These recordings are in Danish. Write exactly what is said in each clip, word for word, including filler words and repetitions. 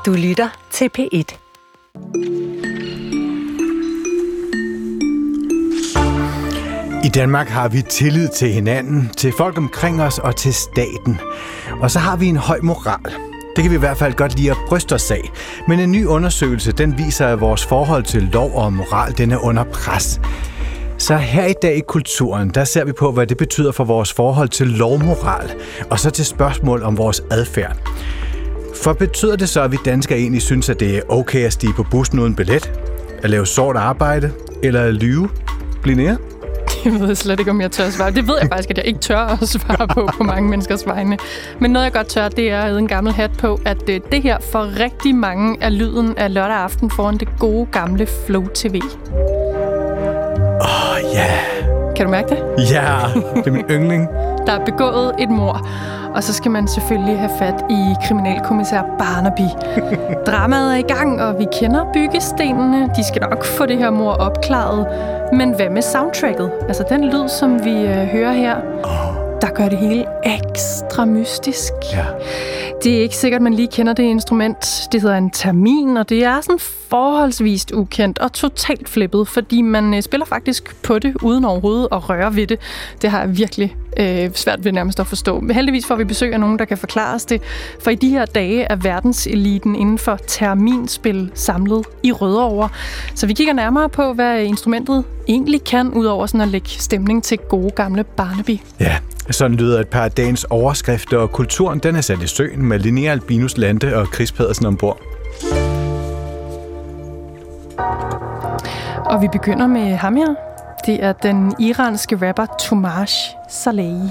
Du lytter til P et. I Danmark har vi tillid til hinanden, til folk omkring os og til staten. Og så har vi en høj moral. Det kan vi i hvert fald godt lide at bryste os af. Men en ny undersøgelse, den viser, at vores forhold til lov og moral, den er under pres. Så her i dag i Kulturen, der ser vi på, hvad det betyder for vores forhold til lovmoral, og så til spørgsmål om vores adfærd. For betyder det så, at vi danskere egentlig synes, at det er okay at stige på bussen uden billet? At lave sort arbejde? Eller at lyve? Linnea? Jeg ved slet ikke, om jeg tør at svare. Det ved jeg faktisk, at jeg ikke tør at svare på på mange menneskers vegne. Men noget, jeg godt tør, det er at æde en gammel hat på, at det her for rigtig mange er lyden af lørdag aften foran det gode gamle Flow T V. Åh, oh, ja. Yeah. Kan du mærke det? Ja, yeah, det er min yndling. Der er begået et mord, og så skal man selvfølgelig have fat i kriminalkommissær Barnaby. Dramaet er i gang, og vi kender byggestenene. De skal nok få det her mord opklaret. Men hvad med soundtracket? Altså den lyd, som vi øh, hører her, oh. der gør det hele ekstra mystisk. Ja. Det er ikke sikkert, man lige kender det instrument. Det hedder en termin, og det er sådan forholdsvist ukendt og totalt flippet, fordi man øh, spiller faktisk på det, uden overhovedet at røre ved det. Det har jeg virkelig øh, svært ved nærmest at forstå. Men heldigvis får vi besøg af nogen, der kan forklare os det, for i de her dage er verdenseliten inden for terminspil samlet i Rødovre. Så vi kigger nærmere på, hvad instrumentet egentlig kan, udover sådan at lægge stemning til gode gamle Barnaby. Ja. Sådan lyder et par af dagens overskrifter, og Kulturen den er sat i søen med Linnea Albinus Lande og Chris Pedersen ombord. Og vi begynder med ham her. Det er den iranske rapper Tomaj Salehi.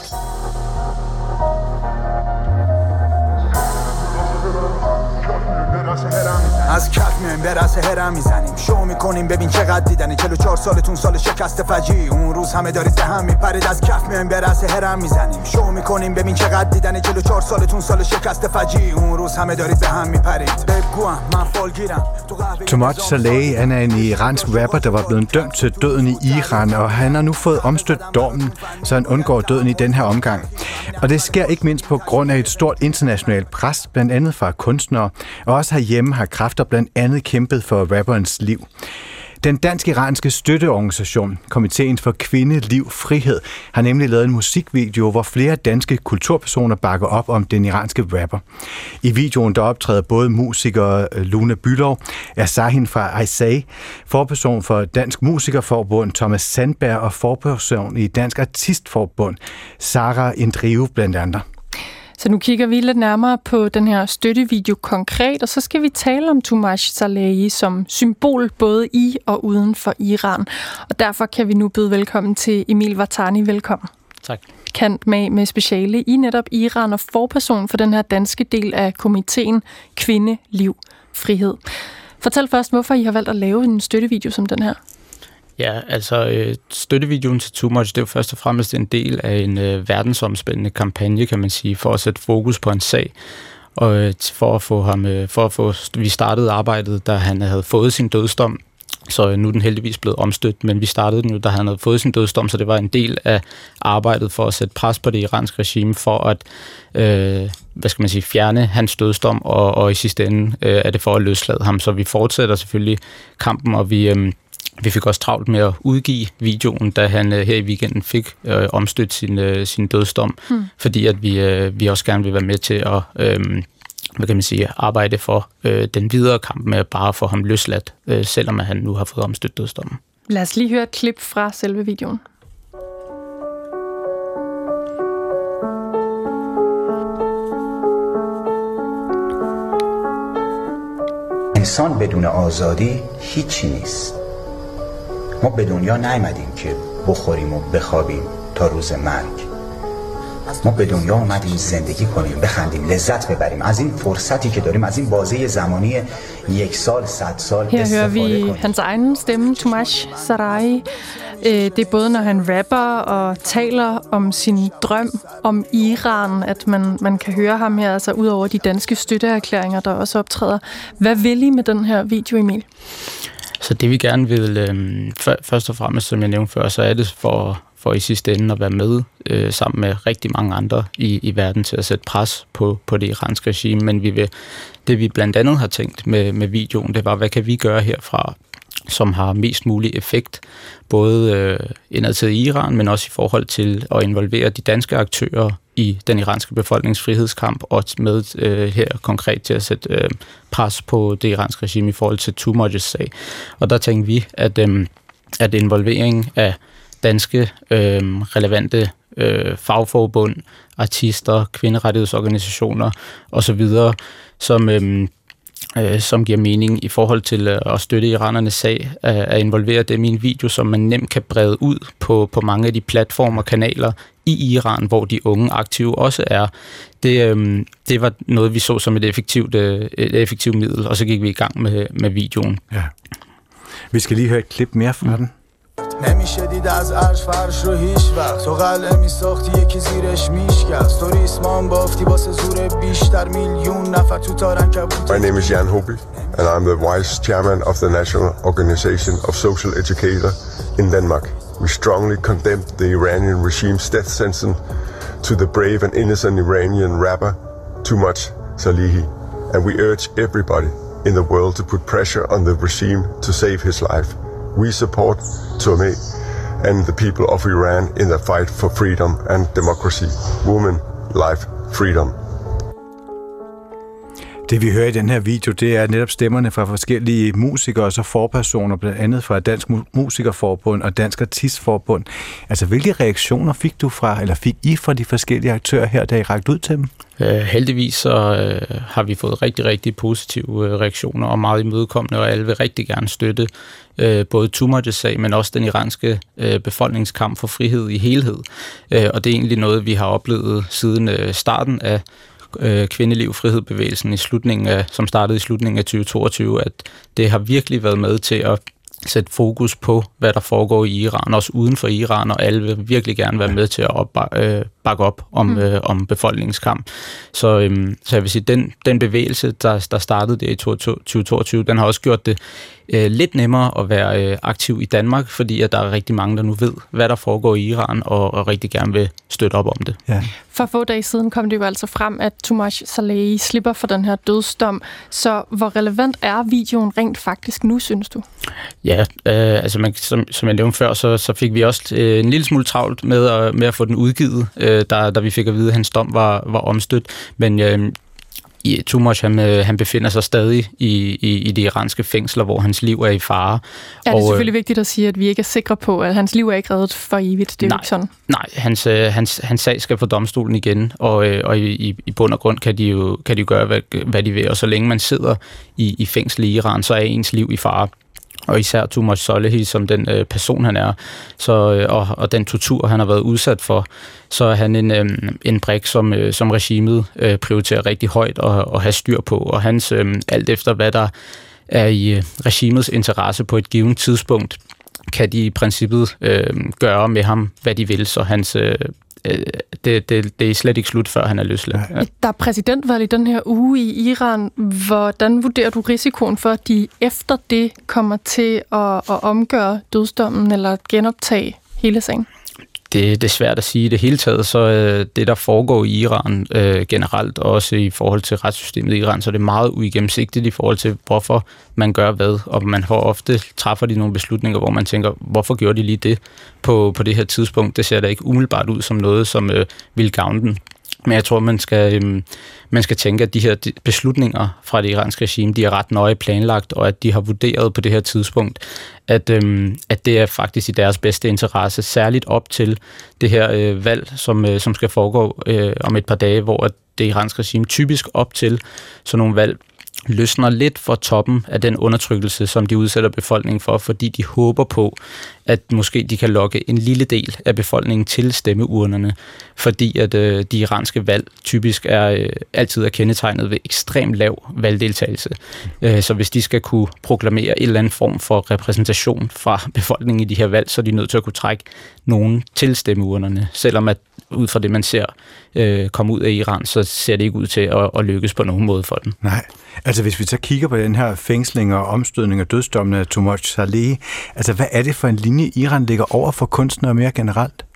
از کف میایم به رأس هرم میزنیم شو میکنیم ببین چقدر دیدنی چهل و چهار سالتون سال شکست فجی اون روز همه دارید به هم میپرید از کف میایم به رأس هرم میزنیم شو میکنیم ببین چقدر دیدنی چهل و چهار سالتون سال شکست فجی اون روز همه دارید به هم میپرید بگوام من فالگیرم Tomaj Salehi, han er en iransk rapper, der var blevet dømt til døden i Iran, og han har nu fået omstødt dommen, så han undgår døden i den her omgang. Og det sker ikke mindst på grund af et stort internationalt pres, blandt andet fra kunstnere, og også herhjemme har kræfter blandt andet kæmpet for rapperens liv. Den dansk-iranske støtteorganisation, Komiteen for Kvinde, Liv, Frihed, har nemlig lavet en musikvideo, hvor flere danske kulturpersoner bakker op om den iranske rapper. I videoen der optræder både musiker Luna Bülow, Asahin fra Aysay, forperson for Dansk Musikerforbund Thomas Sandberg og forperson i Dansk Artistforbund Sara Indrive blandt andet. Så nu kigger vi lidt nærmere på den her støttevideo konkret, og så skal vi tale om Tomaj Salehi som symbol både i og uden for Iran. Og derfor kan vi nu byde velkommen til Emil Vartani. Velkommen. Tak. Kant med, med speciale i netop Iran og forperson for den her danske del af komiteen Kvinde, Liv, Frihed. Fortæl først, hvorfor I har valgt at lave en støttevideo som den her. Ja, altså øh, støttevideoen til Tomaj, det er jo først og fremmest en del af en øh, verdensomspændende kampagne, kan man sige, for at sætte fokus på en sag. Og øh, for at få ham, øh, for at få, vi startede arbejdet, da han havde fået sin dødsdom, så øh, nu er den heldigvis blevet omstødt, men vi startede den jo, da han havde fået sin dødsdom, så det var en del af arbejdet for at sætte pres på det iranske regime, for at øh, hvad skal man sige, fjerne hans dødsdom, og, og i sidste ende øh, er det for at løslade ham. Så vi fortsætter selvfølgelig kampen, og vi... Øh, Vi fik også travlt med at udgive videoen, da han øh, her i weekenden fik øh, omstødt sin, øh, sin dødsdom, hmm. fordi at vi, øh, vi også gerne vil være med til at øh, hvad kan man sige, arbejde for øh, den videre kamp med at bare få ham løsladt, øh, selvom han nu har fået omstødt dødsdommen. Lad os lige høre et klip fra selve videoen. انسان بدون آزادی هیچی نیست. ما به دنیا نیامدیم که بخوریم و بخوابیم تا روز مرگ. ما به دنیا اومدیم زندگی کنیم، بخندیم، لذت ببریم از این فرصتی که داریم، از این بازه زمانی یک سال، صد سال. Her hører vi hans egen stemme, Tomaj Salehi. Det er både, når han rapper og taler om sin drøm om Iran, at man, man kan høre ham her, altså ud over de danske støtteerklæringer, der også optræder. Hvad vil I med den her video, Emil? Så det vi gerne vil, øh, først og fremmest, som jeg nævnte før, så er det for for i sidste ende at være med øh, sammen med rigtig mange andre i, i verden til at sætte pres på, på det iranske regime. Men vi vil, det vi blandt andet har tænkt med, med videoen, det var, hvad kan vi gøre herfra, som har mest mulig effekt, både øh, indadtil i Iran, men også i forhold til at involvere de danske aktører i den iranske befolknings frihedskamp, og med øh, her konkret til at sætte øh, pres på det iranske regime i forhold til Toomuch's sag. Og der tænkte vi, at, øh, at involvering af danske øh, relevante øh, fagforbund, artister, kvinderettighedsorganisationer osv., som øh, Øh, som giver mening i forhold til øh, at støtte iranernes sag, at, at involvere dem i en video, som man nemt kan brede ud på, på mange af de platformer og kanaler i Iran, hvor de unge aktive også er. Det, øh, det var noget, vi så som et effektivt, øh, et effektivt middel, og så gik vi i gang med, med videoen. Ja. Vi skal lige høre et klip mere fra den. نمیشه دید از عرش فرش رو هیچ وقت تو قلعه میساختی یکی زیرش میشکست تو ریسمان بافتی واسه زور بیشتر میلیون نفر تو تارن کبوت. My name is Jan Hobel and I'm the vice chairman of the National Organization of Social Educators in Denmark. We strongly condemn the Iranian regime's death sentence to the brave and innocent Iranian rapper Toomuch Salehi, and we urge everybody in the world to put pressure on the regime to save his life. We support Toomey and the people of Iran in the fight for freedom and democracy. Women, life, freedom. Det vi hører i den her video, det er netop stemmerne fra forskellige musikere og så forpersoner, blandt andet fra Dansk Musikerforbund og Dansk Artistforbund. Altså, hvilke reaktioner fik du fra, eller fik I fra de forskellige aktører her, da I rakte ud til dem? Uh, heldigvis så uh, har vi fået rigtig, rigtig positive uh, reaktioner og meget imødekommende, og alle vil rigtig gerne støtte uh, både Toomuch's sag, men også den iranske uh, befolkningskamp for frihed i helhed. Uh, og det er egentlig noget, vi har oplevet siden uh, starten af uh, kvindeliv frihed-bevægelsen i slutningen af, som startede i slutningen af tyve toogtyve, at det har virkelig været med til at sætte fokus på, hvad der foregår i Iran, også uden for Iran, og alle vil virkelig gerne være med til at op, øh, bakke op om, mm. øh, om befolkningens kamp. Så, øhm, så jeg vil sige, den, den bevægelse, der, der startede det i tyve toogtyve, den har også gjort det øh, lidt nemmere at være øh, aktiv i Danmark, fordi at der er rigtig mange, der nu ved, hvad der foregår i Iran, og, og rigtig gerne vil støtte op om det. Ja. For få dage siden kom det jo altså frem, at Toomuch Salehi slipper for den her dødsdom. Så hvor relevant er videoen rent faktisk nu, synes du? Ja, øh, altså man, som, som jeg nævnte før, så, så fik vi også øh, en lille smule travlt med at, med at få den udgivet, øh, da, da vi fik at vide, at hans dom var, var omstødt. Men øh, Toomuch, han, han befinder sig stadig i, i, i de iranske fængsler, hvor hans liv er i fare. Ja, det er selvfølgelig vigtigt at sige, at vi ikke er sikre på, at hans liv er ikke reddet for evigt. Det er nej, jo ikke sådan. Nej, hans, hans, hans sag skal for domstolen igen, og, og i, i bund og grund kan de jo, kan de jo gøre, hvad, hvad de vil. Og så længe man sidder i, i fængsel i Iran, så er ens liv i fare. Og især Toomuch Salehi, som den øh, person han er, så, øh, og, og den tortur, han har været udsat for, så er han en, øh, en brik, som, øh, som regimet øh, prioriterer rigtig højt og, og have styr på. Og hans, øh, alt efter hvad der er i øh, regimets interesse på et givet tidspunkt, kan de i princippet øh, gøre med ham, hvad de vil. Så hans... Øh, Det, det, det er slet ikke slut, før han er løsladt. Ja. Der er præsidentvalg i den her uge i Iran. Hvordan vurderer du risikoen for, at de efter det kommer til at, at omgøre dødsdommen eller genoptage hele sagen? Det, det er svært at sige i det hele taget, så øh, det, der foregår i Iran øh, generelt, også i forhold til retssystemet i Iran, så det er meget uigennemsigtigt i forhold til, hvorfor man gør hvad, og man får ofte træffer de nogle beslutninger, hvor man tænker, hvorfor gjorde de lige det på, på det her tidspunkt? Det ser da ikke umiddelbart ud som noget, som øh, vil gavne den. Men jeg tror, man skal, øhm, man skal tænke, at de her beslutninger fra det iranske regime, de er ret nøje planlagt, og at de har vurderet på det her tidspunkt, at, øhm, at det er faktisk i deres bedste interesse, særligt op til det her øh, valg, som, øh, som skal foregå øh, om et par dage, hvor det iranske regime typisk op til sådan nogle valg løsner lidt for toppen af den undertrykkelse, som de udsætter befolkningen for, fordi de håber på, at måske de kan lokke en lille del af befolkningen til stemmeurnerne, fordi at øh, de iranske valg typisk er øh, altid er kendetegnet ved ekstremt lav valgdeltagelse. Øh, så hvis de skal kunne proklamere en eller anden form for repræsentation fra befolkningen i de her valg, så er de nødt til at kunne trække nogen til stemmeurnerne, selvom at ud fra det, man ser øh, komme ud af Iran, så ser det ikke ud til at, at lykkes på nogen måde for dem. Nej, altså hvis vi så kigger på den her fængsling og omstødning og dødsdommen af Toomuch Salehi, altså hvad er det for en linje, Iran ligger over for kunstnere mere generelt?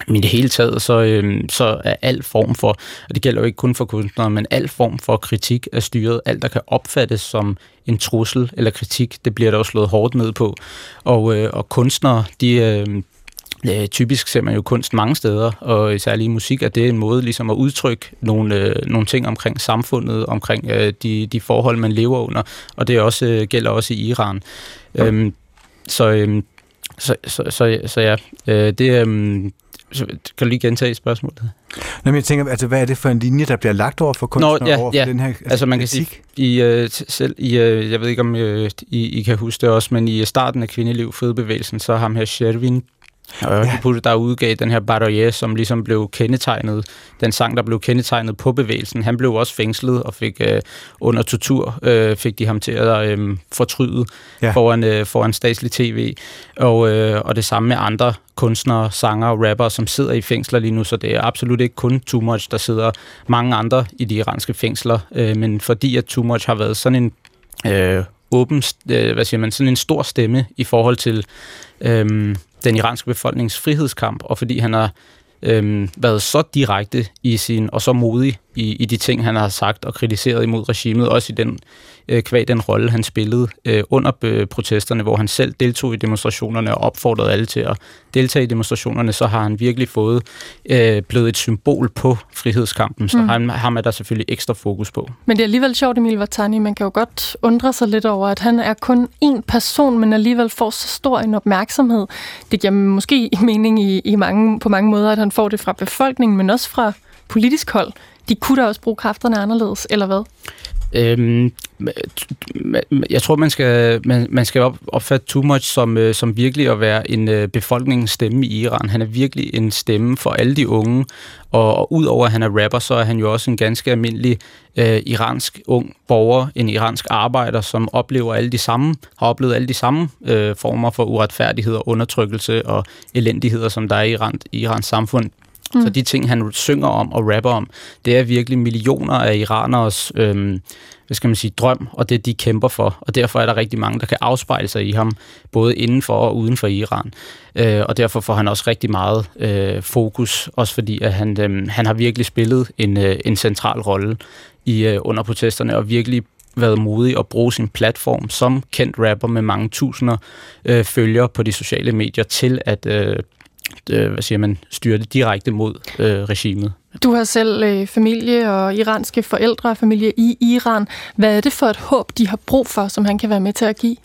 Men i det hele taget, så, øhm, så er al form for, og det gælder jo ikke kun for kunstnere, men al form for kritik af styret, alt der kan opfattes som en trussel eller kritik, det bliver der jo slået hårdt ned på. Og, øh, og kunstnere, de... Øh, Ja, typisk ser man jo kunst mange steder, og særligt i musik, at det er en måde ligesom at udtrykke nogle, øh, nogle ting omkring samfundet, omkring øh, de, de forhold, man lever under, og det også, øh, gælder også i Iran. Ja. Øhm, så, øhm, så, så, så, så ja, øh, det øhm, så, kan du lige gentage spørgsmålet? Nå, men jeg tænker, altså, hvad er det for en linje, der bliver lagt over for kunstnere, Nå, ja, over for ja. den her altså, altså man kan sige, i, øh, selv i, øh, jeg ved ikke om øh, I, I kan huske det også, men i starten af Kvindeliv Frihedsbevægelsen, så ham her Shervin, og ja. der udgav den her Baroye, som ligesom blev kendetegnet, den sang, der blev kendetegnet på bevægelsen. Han blev også fængslet og fik øh, under tortur, øh, fik de ham til at øh, fortryde ja. foran, øh, foran statslig tv. Og, øh, og det samme med andre kunstnere, sanger og rappere, som sidder i fængsler lige nu, så det er absolut ikke kun Too Much, der sidder mange andre i de iranske fængsler, øh, men fordi at Too Much har været sådan en øh, åben, øh, hvad siger man, sådan en stor stemme i forhold til øh, den iranske befolknings frihedskamp, og fordi han har øhm, været så direkte i sin, og så modig i, i de ting, han har sagt og kritiseret imod regimet, også i den, øh, kvad den rolle, han spillede øh, under øh, protesterne, hvor han selv deltog i demonstrationerne og opfordrede alle til at deltage i demonstrationerne, så har han virkelig fået øh, blevet et symbol på frihedskampen, så mm. han, ham er der selvfølgelig ekstra fokus på. Men det er alligevel sjovt, Emil Vartani, man kan jo godt undre sig lidt over, at han er kun én person, men alligevel får så stor en opmærksomhed. Det giver måske mening i, i mange, på mange måder, at han får det fra befolkningen, men også fra politisk hold. De kunne da også bruge kræfterne anderledes, eller hvad? Øhm, jeg tror, man skal, man, man skal opfatte Too Much som, som virkelig at være en befolkningens stemme i Iran. Han er virkelig en stemme for alle de unge, og, og udover at han er rapper, så er han jo også en ganske almindelig øh, iransk ung borger, en iransk arbejder, som oplever alle de samme, har oplevet alle de samme øh, former for uretfærdighed og undertrykkelse og elendigheder, som der er i Iran, i Irans samfund. Mm. Så de ting, han synger om og rapper om, det er virkelig millioner af iraneres øhm, hvad skal man sige, drøm, og det de kæmper for. Og derfor er der rigtig mange, der kan afspejle sig i ham, både inden for og uden for Iran. Øh, og derfor får han også rigtig meget øh, fokus, også fordi at han, øh, han har virkelig spillet en, øh, en central rolle i øh, under protesterne, og virkelig været modig at bruge sin platform som kendt rapper med mange tusinder øh, følgere på de sociale medier til at øh, hvad siger man, styrer det direkte mod øh, regimet. Du har selv øh, familie og iranske forældre og familie i Iran. Hvad er det for et håb, de har brug for, som han kan være med til at give?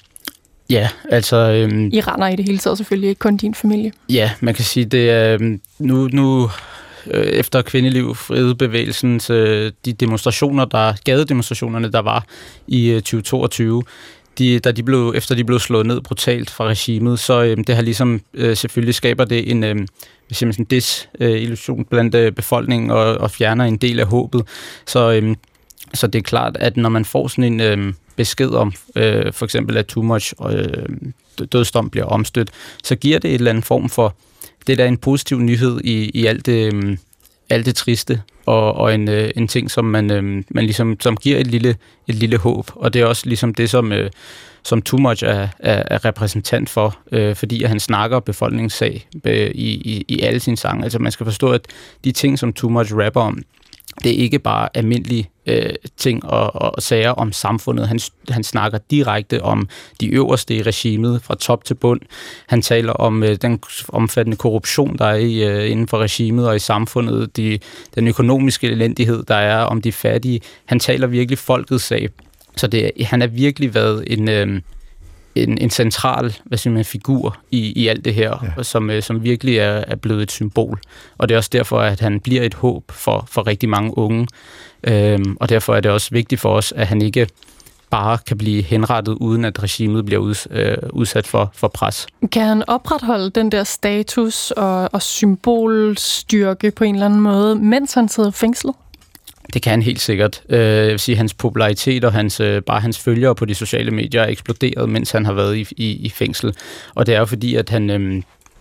Ja, altså... Øhm, Iraner i det hele taget selvfølgelig, ikke kun din familie. Ja, man kan sige, det er nu... nu øh, efter Kvindeliv Frihedsbevægelsens øh, de demonstrationer, der gadedemonstrationerne, der var i øh, tyve toogtyve, De, da de blev, efter de blev slået ned brutalt fra regimet, så øh, det har ligesom øh, selvfølgelig skaber det en øh, en desillusion øh, blandt øh, befolkningen og, og fjerner en del af håbet. Så, øh, så det er klart, at når man får sådan en øh, besked om, øh, for eksempel at Too Much øh, dødsdom bliver omstødt, så giver det et eller andet form for, det der er en positiv nyhed i, i alt det, øh, alt det triste, og, og en, øh, en ting, som man, øh, man ligesom, som giver et lille, et lille håb. Og det er også ligesom det, som, øh, som Too Much er, er, er repræsentant for, øh, fordi at han snakker befolkningssag øh, i, i, i alle sine sange. Altså man skal forstå, at de ting, som Too Much rapper om, det er ikke bare almindelige øh, ting og, og sager om samfundet. Han, han snakker direkte om de øverste i regimet, fra top til bund. Han taler om øh, den omfattende korruption, der er i, øh, inden for regimet og i samfundet, de, den økonomiske elendighed, der er om de fattige. Han taler virkelig folkets sag. Så det, han har virkelig været en... Øh, En, en central hvad siger man, figur i, i alt det her, ja. som, som virkelig er, er blevet et symbol. Og det er også derfor, at han bliver et håb for, for rigtig mange unge. Øhm, og derfor er det også vigtigt for os, at han ikke bare kan blive henrettet, uden at regimet bliver uds, øh, udsat for, for pres. Kan han opretholde den der status og, og symbolstyrke på en eller anden måde, mens han sidder fængslet? Det kan han helt sikkert. Jeg vil sige, hans popularitet og hans, bare hans følgere på de sociale medier er eksploderet, mens han har været i, i, i fængsel. Og det er jo fordi, at, han, øh,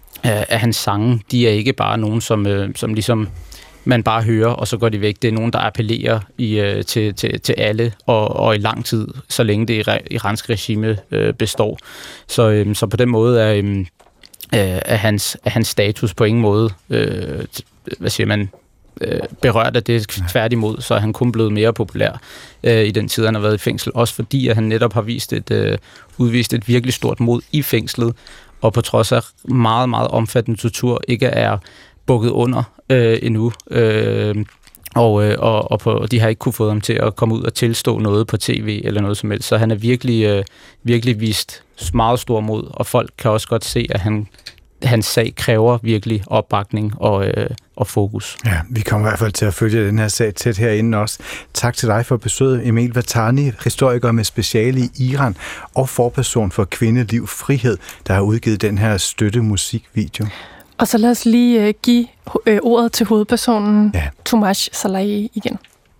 at hans sange, de er ikke bare nogen, som, øh, som ligesom man bare hører, og så går de væk. Det er nogen, der appellerer i, øh, til, til, til alle, og, og i lang tid, så længe det iranske regime øh, består. Så, øh, så på den måde er... Øh, øh, af, hans, af hans status på ingen måde, øh, hvad siger man, øh, berørt af det. Tværtimod, så er han kun blevet mere populær øh, i den tid, han har været i fængsel. Også fordi, at han netop har vist et, øh, udvist et virkelig stort mod i fængslet, og på trods af meget, meget omfattende tortur, ikke er bukket under øh, endnu. Øh, og øh, og, og på, de har ikke kunne få ham til at komme ud og tilstå noget på tv eller noget som helst. Så han er virkelig, øh, virkelig vist meget stor mod, og folk kan også godt se, at han, hans sag kræver virkelig opbakning og, øh, og fokus. Ja, vi kommer i hvert fald til at følge den her sag tæt herinde også. Tak til dig for besøget, Emil Vatani, historiker med speciale i Iran og forperson for Kvinde, Liv, Frihed, der har udgivet den her støttemusikvideo. Og så lad os lige uh, give uh, ordet til hovedpersonen, ja. Tomasz Salahi igen.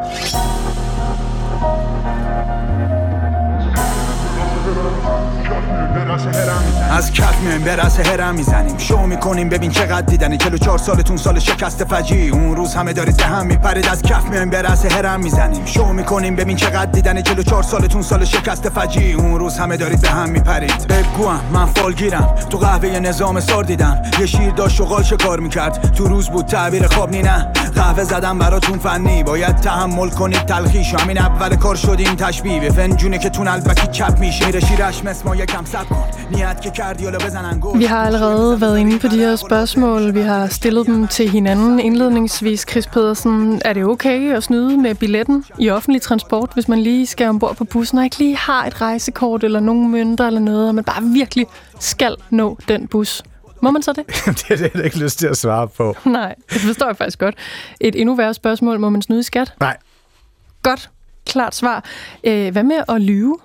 از کف میایم به رأس هرم میزنیم شو میکنیم ببین چقدر دیدنی چهل و چهار سالتون سال شکست فجی اون روز همه دارید دهن میپرید از کف میایم به رأس هرم میزنیم شو میکنیم ببین چقدر دیدنی چهل و چهار سالتون سال شکست فجی اون روز همه دارید دهن میپرید بگوام من فالگیرم تو قهوه نظام سار دیدم یه شیر داشت شغال شکار میکرد تو روز بود تعبیر خواب نی نه قهوه زدم براتون فنی باید تحمل کنید تلخیش همین اول کار شد این تشبیه به فنجونه که تون البکی چپ میشه میره شیرش مسما یکم صبر کن نیت که Vi har allerede været inde på de her spørgsmål. Vi har stillet dem til hinanden indledningsvis. Chris Pedersen, er det okay at snyde med billetten i offentlig transport, hvis man lige skal ombord på bussen og ikke lige har et rejsekort eller nogle mønter eller noget, og man bare virkelig skal nå den bus? Må man så det? Det er det, jeg ikke lyst til at svare på. Nej, det forstår jeg faktisk godt. Et endnu værre spørgsmål, må man snyde i skat? Nej. Godt, klart svar. Øh, hvad med at lyve?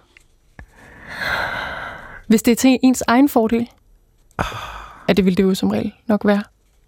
Hvis det er til ens egen fordel? Ja, det vil det jo som regel nok være.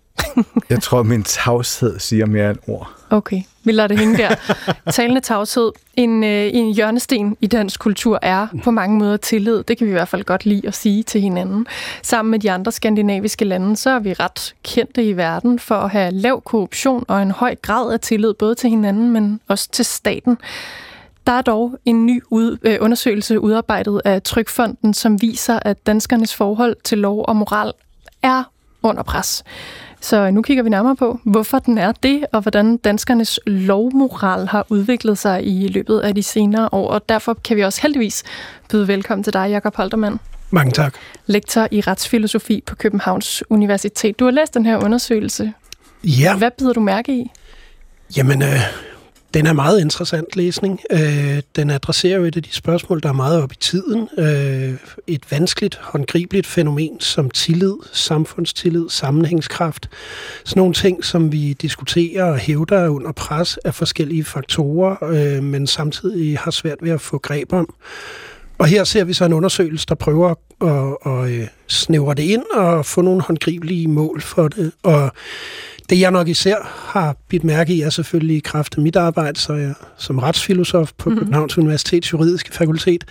Jeg tror, min tavshed siger mere end ord. Okay, vi lader det hænge der. Talende tavshed. En, øh, en hjørnesten i dansk kultur er på mange måder tillid. Det kan vi i hvert fald godt lide at sige til hinanden. Sammen med de andre skandinaviske lande, så er vi ret kendte i verden for at have lav korruption og en høj grad af tillid, både til hinanden, men også til staten. Der er dog en ny ud, øh, undersøgelse udarbejdet af Trygfonden, som viser, at danskernes forhold til lov og moral er under pres. Så nu kigger vi nærmere på, hvorfor den er det, og hvordan danskernes lovmoral har udviklet sig i løbet af de senere år. Og derfor kan vi også heldigvis byde velkommen til dig, Jakob Holtermann. Mange tak. Lektor i retsfilosofi på Københavns Universitet. Du har læst den her undersøgelse. Ja. Hvad bider du mærke i? Jamen, øh, den er meget interessant læsning. Øh, den adresserer jo et af de spørgsmål, der er meget op i tiden. Øh, et vanskeligt, håndgribeligt fænomen som tillid, samfundstillid, sammenhængskraft. Sådan nogle ting, som vi diskuterer og hævder under pres af forskellige faktorer, øh, men samtidig har svært ved at få greb om. Og her ser vi så en undersøgelse, der prøver at, at, at snævre det ind og få nogle håndgribelige mål for det. Og det jeg nok især har bidt mærke i, er selvfølgelig i kraft af mit arbejde, så jeg som retsfilosof på mm-hmm. Københavns Universitets Juridiske Fakultet,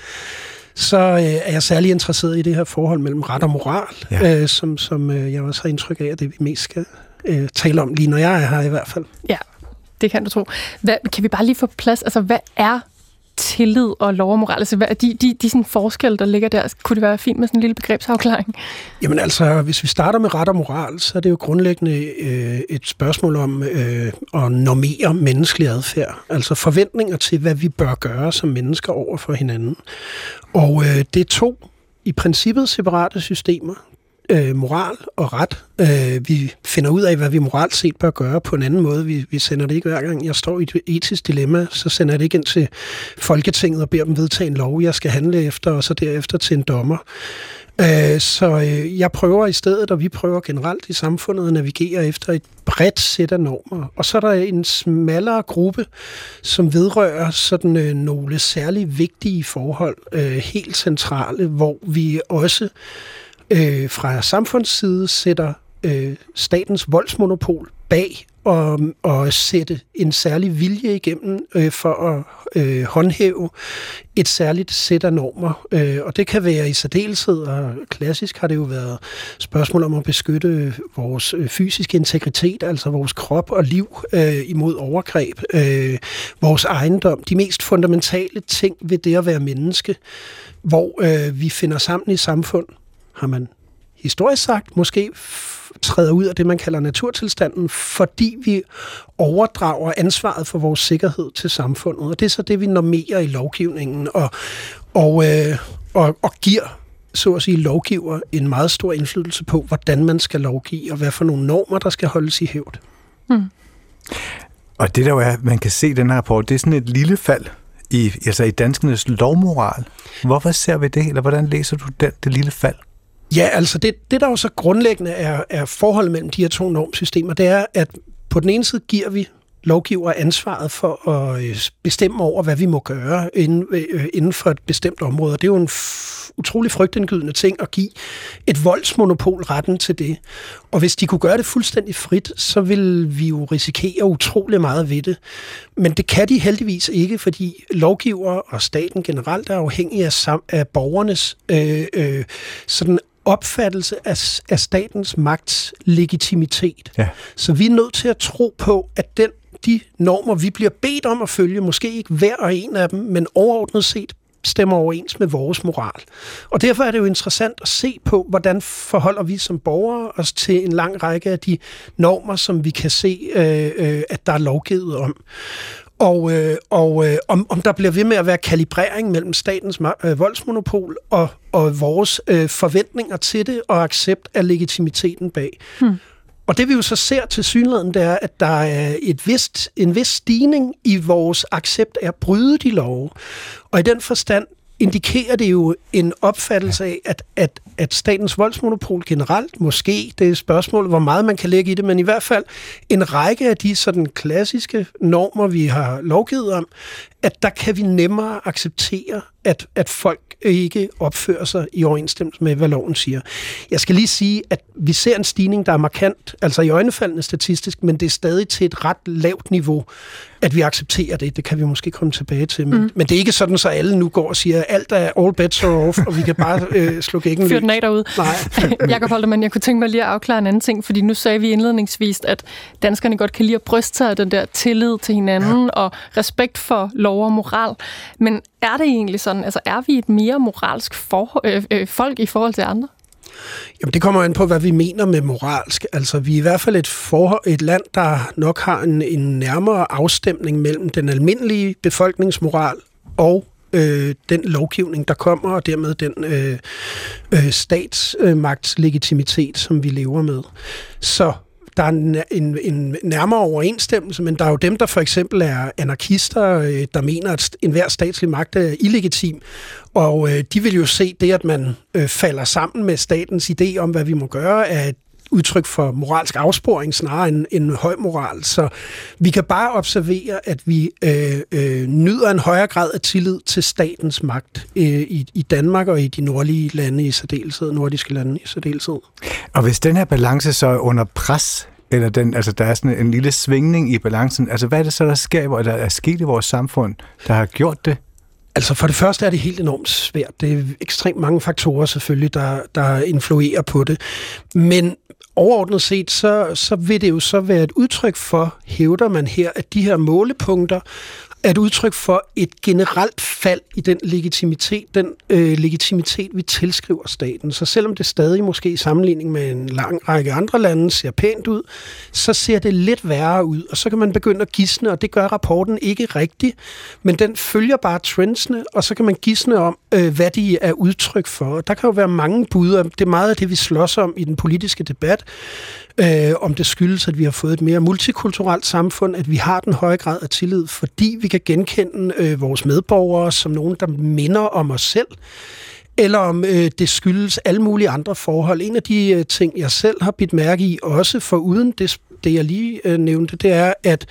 så øh, er jeg særlig interesseret i det her forhold mellem ret og moral, ja. øh, som, som øh, jeg også har indtryk af, at det vi mest skal øh, tale om lige når jeg er her i hvert fald. Ja, det kan du tro. Hvad, kan vi bare lige få plads? Altså, hvad er tillid og lov og moral? Altså, hvad er de, de, de sådan forskelle, der ligger der? Kunne det være fint med sådan en lille begrebsafklaring? Jamen altså, hvis vi starter med ret og moral, så er det jo grundlæggende øh, et spørgsmål om øh, at normere menneskelig adfærd. Altså forventninger til, hvad vi bør gøre som mennesker over for hinanden. Og øh, det er to i princippet separate systemer. Øh, moral og ret. Øh, vi finder ud af, hvad vi moralt set bør gøre på en anden måde. Vi, vi sender det ikke hver gang, jeg står i et etisk dilemma, så sender jeg det ikke ind til Folketinget og beder dem vedtage en lov, jeg skal handle efter, og så derefter til en dommer. Øh, så øh, jeg prøver i stedet, og vi prøver generelt i samfundet at navigere efter et bredt sæt af normer. Og så er der en smallere gruppe, som vedrører sådan øh, nogle særlig vigtige forhold, øh, helt centrale, hvor vi også Øh, fra samfundsside sætter øh, statens voldsmonopol bag og, og sætte en særlig vilje igennem øh, for at øh, håndhæve et særligt sæt af normer. Øh, og det kan være i særdeleshed, og klassisk har det jo været spørgsmål om at beskytte vores øh, fysiske integritet, altså vores krop og liv øh, imod overgreb, øh, vores ejendom, de mest fundamentale ting ved det at være menneske, hvor øh, vi finder sammen i samfund. Har man historisk sagt måske f- træder ud af det, man kalder naturtilstanden, fordi vi overdrager ansvaret for vores sikkerhed til samfundet. Og det er så det, vi normerer i lovgivningen og, og, øh, og, og giver så at sige, lovgiver en meget stor indflydelse på, hvordan man skal lovgive, og hvad for nogle normer, der skal holdes i hævd. Hmm. Og det der jo er, man kan se i den her rapport, det er sådan et lille fald i, altså i danskernes lovmoral. Hvorfor ser vi det, eller hvordan læser du det, det lille fald? Ja, altså det, det der jo så grundlæggende er, er forholdet mellem de her to normsystemer, det er, at på den ene side giver vi lovgiver ansvaret for at bestemme over, hvad vi må gøre inden, øh, inden for et bestemt område. Det er jo en f- utrolig frygtindgydende ting at give et voldsmonopol retten til det. Og hvis de kunne gøre det fuldstændig frit, så ville vi jo risikere utrolig meget ved det. Men det kan de heldigvis ikke, fordi lovgiver og staten generelt er afhængige af, sam- af borgernes øh, øh, sådan opfattelse af, af statens magts legitimitet. Ja. Så vi er nødt til at tro på, at den de normer, vi bliver bedt om at følge, måske ikke hver og en af dem, men overordnet set stemmer overens med vores moral. Og derfor er det jo interessant at se på, hvordan forholder vi som borgere os til en lang række af de normer, som vi kan se, øh, øh, at der er lovgivet om. Og, øh, og øh, om, om der bliver ved med at være kalibrering mellem statens øh, voldsmonopol og, og vores øh, forventninger til det og accept af legitimiteten bag. Hmm. Og det vi jo så ser til synligheden, det er, at der er et vist, en vis stigning i vores accept af at bryde de love. Og i den forstand indikerer det jo en opfattelse af, at, at, at statens voldsmonopol generelt, måske, det er spørgsmålet, hvor meget man kan lægge i det, men i hvert fald en række af de sådan klassiske normer, vi har lovgivet om, at der kan vi nemmere acceptere, at, at folk ikke opfører sig i overensstemmelse med, hvad loven siger. Jeg skal lige sige, at vi ser en stigning, der er markant, altså i øjnefaldende statistisk, men det er stadig til et ret lavt niveau, at vi accepterer det. Det kan vi måske komme tilbage til. Men, mm. men det er ikke sådan, så alle nu går og siger, at alt er all bets are off, og vi kan bare øh, slå gækken Fyr den af derude. Nej. Jakob Holtermann, jeg kunne tænke mig lige at afklare en anden ting, fordi nu sagde vi indledningsvis, at danskerne godt kan lide at bryste sig af den der tillid til hinanden ja. og respekt for lov og moral. Men er det egentlig sådan, altså er vi et mere moralsk for, øh, øh, folk i forhold til andre? Jamen, det kommer an på, hvad vi mener med moralsk. Altså, vi er i hvert fald et, forhold, et land, der nok har en, en nærmere afstemning mellem den almindelige befolkningsmoral og øh, den lovgivning, der kommer, og dermed den øh, øh, statsmagtslegitimitet, som vi lever med. Så der er en, en, en nærmere overensstemmelse, men der er jo dem, der for eksempel er anarkister, der mener, at enhver statslig magt er illegitim, og øh, de vil jo se det, at man øh, falder sammen med statens idé om, hvad vi må gøre, er et udtryk for moralsk afsporing snarere end en høj moral. Så vi kan bare observere, at vi øh, øh, nyder en højere grad af tillid til statens magt øh, i, i Danmark og i de nordlige lande i særdeleshed, nordiske lande i særdeleshed. Og hvis den her balance så er under pres, eller den, altså der er sådan en lille svingning i balancen, altså hvad er det så, der sker, eller er sket i vores samfund, der har gjort det? Altså for det første er det helt enormt svært. Det er ekstremt mange faktorer selvfølgelig, der, der influerer på det. Men overordnet set, så, så vil det jo så være et udtryk for, hævder man her, at de her målepunkter er et udtryk for et generelt fald i den legitimitet, den øh, legitimitet, vi tilskriver staten. Så selvom det stadig måske i sammenligning med en lang række andre lande ser pænt ud, så ser det lidt værre ud. Og så kan man begynde at gisne, og det gør rapporten ikke rigtigt, men den følger bare trendsene, og så kan man gisne om, øh, hvad de er udtryk for. Der kan jo være mange bud, og det er meget af det, vi slås om i den politiske debat, øh, om det skyldes, at vi har fået et mere multikulturelt samfund, at vi har den høje grad af tillid, fordi vi kan genkende øh, vores medborgere som nogen, der minder om os selv, eller om øh, det skyldes alle mulige andre forhold. En af de øh, ting, jeg selv har bidt mærke i, også for uden det, det jeg lige øh, nævnte, det er, at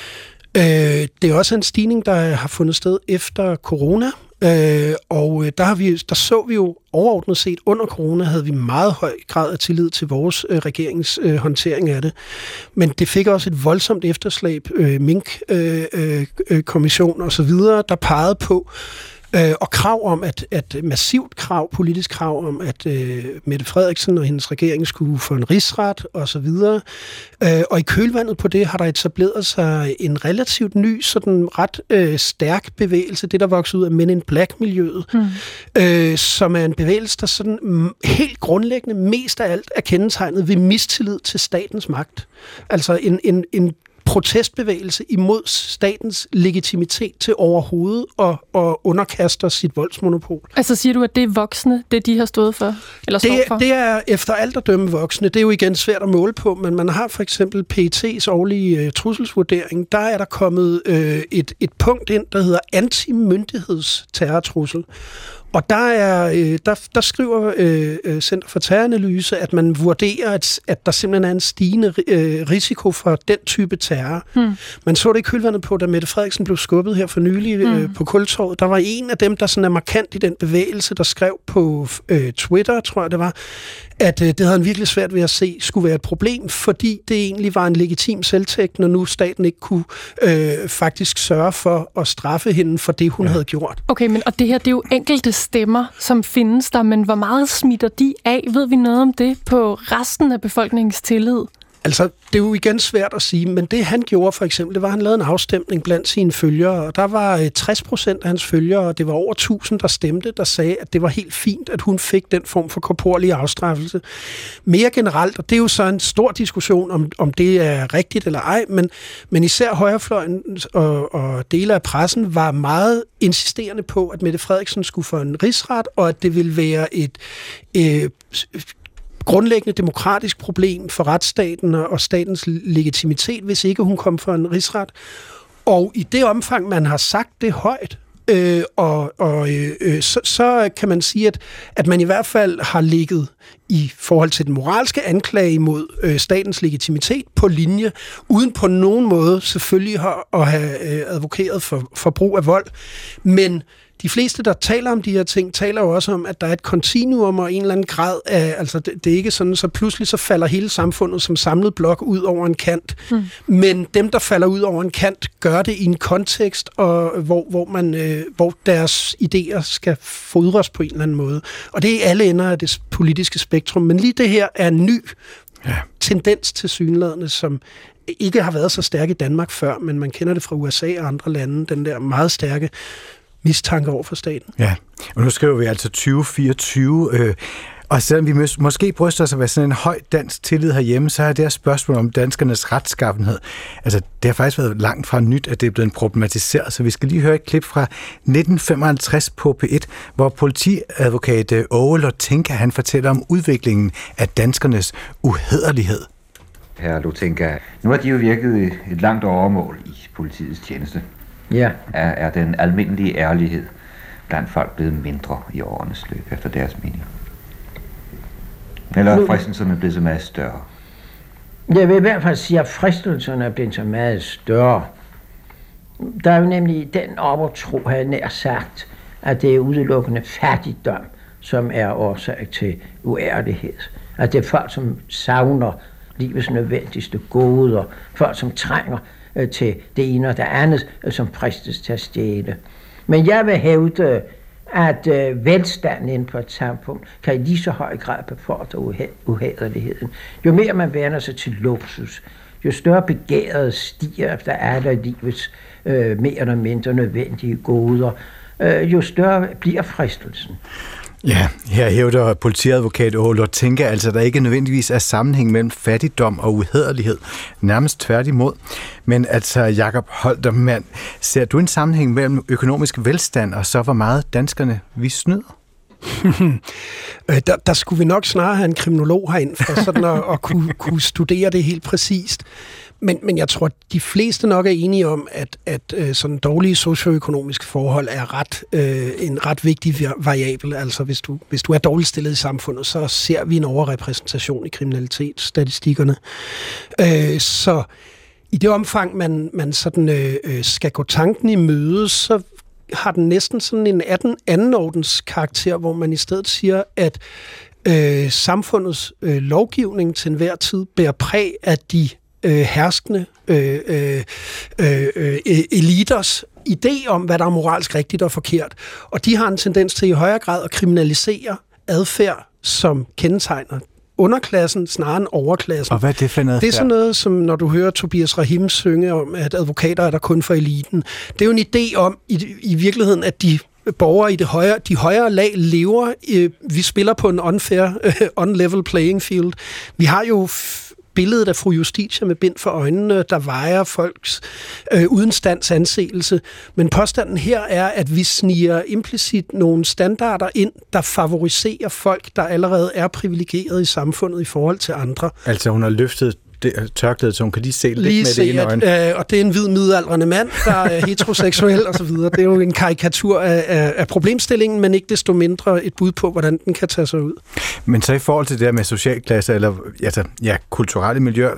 øh, det er også en stigning, der har fundet sted efter corona. Øh, og der, har vi, der så vi jo overordnet set under corona, havde vi meget høj grad af tillid til vores øh, regerings øh, håndtering af det. Men det fik også et voldsomt efterslag, øh, Mink-kommission øh, øh, og så videre, der pegede på, øh, og krav om, at, at massivt krav, politisk krav om, at øh, Mette Frederiksen og hendes regering skulle få en rigsret og så videre. Øh, og i kølvandet på det har der etableret sig en relativt ny, sådan ret øh, stærk bevægelse, det der voksede ud af Men in Black-miljøet, mm. øh, som er en bevægelse, der sådan helt grundlæggende mest af alt er kendetegnet ved mistillid til statens magt. Altså en, en, en protestbevægelse imod statens legitimitet til overhovedet og, og underkaster sit voldsmonopol. Altså siger du, at det er voksne, det de har stået for? Eller det, står for? Det er efter alt at dømme voksne. Det er jo igen svært at måle på, men man har for eksempel P E T's årlige uh, trusselsvurdering. Der er der kommet uh, et, et punkt ind, der hedder anti-myndighedsterrortrussel. Og der, er, øh, der, der skriver øh, Center for Terroranalyse, at man vurderer, at, at der simpelthen er en stigende øh, risiko for den type terror. Hmm. Man så det i kølvandet på, da Mette Frederiksen blev skubbet her for nylig øh, hmm. på Kultorvet. Der var en af dem, der sådan er markant i den bevægelse, der skrev på øh, Twitter, tror jeg det var, at øh, det havde han virkelig svært ved at se skulle være et problem, fordi det egentlig var en legitim selvtægt, når nu staten ikke kunne øh, faktisk sørge for at straffe hende for det, hun ja. havde gjort. Okay, men og det her, det er jo enkelte stemmer, som findes der, men hvor meget smitter de af? Ved vi noget om det på resten af befolkningens tillid? Altså, det er jo igen svært at sige, men det han gjorde for eksempel, det var, at han lavede en afstemning blandt sine følgere, og der var tres procent af hans følgere, og det var over tusind, der stemte, der sagde, at det var helt fint, at hun fik den form for korporlig afstraffelse. Mere generelt, og det er jo så en stor diskussion, om, om det er rigtigt eller ej, men, men især højrefløjen og, og dele af pressen var meget insisterende på, at Mette Frederiksen skulle få en rigsret, og at det ville være et øh, grundlæggende demokratisk problem for retsstaten og statens legitimitet, hvis ikke hun kom for en rigsret. Og i det omfang, man har sagt det højt, øh, og, og øh, så, så kan man sige, at, at man i hvert fald har ligget i forhold til den moralske anklage imod øh, statens legitimitet på linje, uden på nogen måde selvfølgelig har, at have øh, advokeret for, for brug af vold. Men de fleste, der taler om de her ting, taler jo også om, at der er et kontinuum og en eller anden grad af, altså det, det er ikke sådan, så pludselig så falder hele samfundet som samlet blok ud over en kant. Mm. Men dem, der falder ud over en kant, gør det i en kontekst, og, hvor, hvor, man, øh, hvor deres idéer skal fodres på en eller anden måde. Og det er alle ender af det politiske spektrum. Men lige det her er en ny ja. tendens til synladende, som ikke har været så stærk i Danmark før, men man kender det fra U S A og andre lande, den der meget stærke mistanke over for staten. Ja, og nu skriver vi altså tyve fireogtyve, øh, og selvom vi mås- måske bryster os at være sådan en høj dansk tillid herhjemme, så er det her spørgsmål om danskernes retskaffenhed. Altså, det har faktisk været langt fra nyt, at det er blevet problematiseret, så vi skal lige høre et klip fra nitten femoghalvtreds på P et, hvor politiadvokat Åge Lotinka, han fortæller om udviklingen af danskernes uhæderlighed. Herre Lotinka, nu har de jo virket et langt overmål i politiets tjeneste. Ja. Er, er den almindelige ærlighed blandt folk blevet mindre i årenes løb, efter deres mening? Eller er fristelserne blevet så meget større? Jeg vil i hvert fald sige, at fristelserne er blevet så meget større. Der er jo nemlig den overtro, har jeg nær sagt, at det er udelukkende fattigdom, som er årsag til uærlighed. At det er folk, som savner livets nødvendigste goder, folk, som trænger til det ene og det andet, som fristes til at stjæle. Men jeg vil hævde, at øh, velstanden inden for et samfund kan i lige så høj grad befordre uhæderligheden. Jo mere man vender sig til luksus, jo større begæret stiger efter alle livets øh, mere eller mindre nødvendige goder, øh, jo større bliver fristelsen. Ja, her hævder politiadvokat Åge Lotinka, altså der ikke nødvendigvis er sammenhæng mellem fattigdom og uhæderlighed. Nærmest tværtimod. Men altså, Jakob Holtermann, ser du en sammenhæng mellem økonomisk velstand og så hvor meget danskerne vi snyder? der, der skulle vi nok snarere have en kriminolog herind for sådan at, at kunne, kunne studere det helt præcist. Men, men jeg tror, at de fleste nok er enige om, at, at øh, sådan dårlige socioøkonomiske forhold er ret, øh, en ret vigtig variabel. Altså hvis du, hvis du er dårligt stillet i samfundet, så ser vi en overrepræsentation i kriminalitetsstatistikkerne. Øh, så i det omfang, man, man sådan, øh, skal gå tanken i møde, så har den næsten sådan en anden ordens karakter, hvor man i stedet siger, at øh, samfundets øh, lovgivning til enhver tid bærer præg af de øh, herskende øh, øh, øh, eliters idé om, hvad der er moralsk rigtigt og forkert. Og de har en tendens til i højere grad at kriminalisere adfærd, som kendetegner underklassen snarere end overklassen. Og hvad er det for noget? Det er sådan noget, som når du hører Tobias Rahim synge om, at advokater er der kun for eliten. Det er jo en idé om, i, i virkeligheden, at de borgere i det højere, de højere lag lever. Øh, vi spiller på en unfair, øh, unlevel playing field. Vi har jo f- billedet af fru Justitia med bind for øjnene, der vejer folks øh, uden stands anseelse. Men påstanden her er, at vi sniger implicit nogle standarder ind, der favoriserer folk, der allerede er privilegeret i samfundet i forhold til andre. Altså hun har løftet tørklædet, så hun kan lige se lidt lige med se, det ene øjne. At, øh, og det er en hvid midaldrende mand, der er heteroseksuel og så videre. Det er jo en karikatur af, af, af problemstillingen, men ikke desto mindre et bud på, hvordan den kan tage sig ud. Men så i forhold til det der med socialklasse, eller altså, ja, kulturelle miljøer,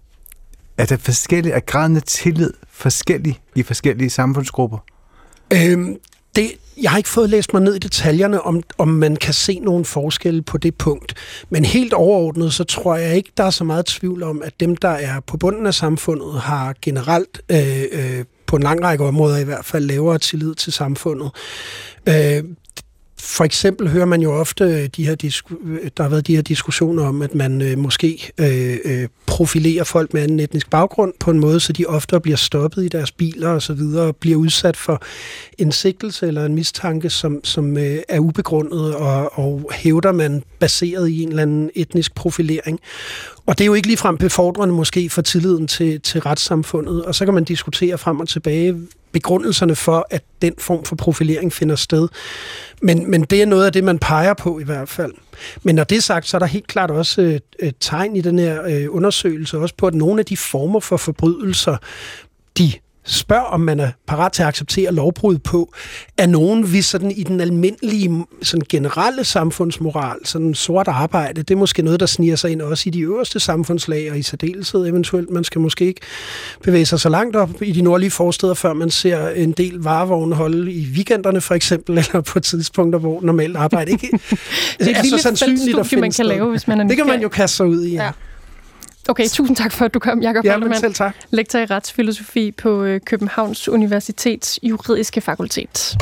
er der forskellige, er graden af tillid forskellig i forskellige samfundsgrupper? Øhm, det, jeg har ikke fået læst mig ned i detaljerne, om, om man kan se nogle forskelle på det punkt. Men helt overordnet, så tror jeg ikke, der er så meget tvivl om, at dem, der er på bunden af samfundet, har generelt øh, øh, på en lang række områder i hvert fald lavere tillid til samfundet. Øh, For eksempel hører man jo ofte, de her disku- der har været de her diskussioner om, at man øh, måske øh, øh, profilerer folk med anden etnisk baggrund på en måde, så de ofte bliver stoppet i deres biler og så videre, og bliver udsat for en sigtelse eller en mistanke, som, som øh, er ubegrundet, og, og hævder man baseret i en eller anden etnisk profilering. Og det er jo ikke ligefrem befordrende måske for tilliden til, til retssamfundet, og så kan man diskutere frem og tilbage begrundelserne for, at den form for profilering finder sted. Men, men det er noget af det, man peger på i hvert fald. Men når det er sagt, så er der helt klart også et, et tegn i den her øh, undersøgelse, også på, at nogle af de former for forbrydelser, de spørger, om man er parat til at acceptere lovbrud på, er nogen, vi sådan i den almindelige, sådan generelle samfundsmoral, sådan sort arbejde, det er måske noget, der sniger sig ind også i de øverste samfundslag, og i særdeleshed eventuelt. Man skal måske ikke bevæge sig så langt op i de nordlige forsteder, før man ser en del varevogne holde i weekenderne for eksempel, eller på tidspunkter, hvor normalt arbejde ikke det er, er så sandsynligt at finde man kan sted. Lave, hvis man er det kan man jo kaste sig ud i, ja. ja. Okay, tusind tak for, at du kom, Jakob ja, Holtermann. Selv tak. Lektor i retsfilosofi på Københavns Universitets Juridiske Fakultet.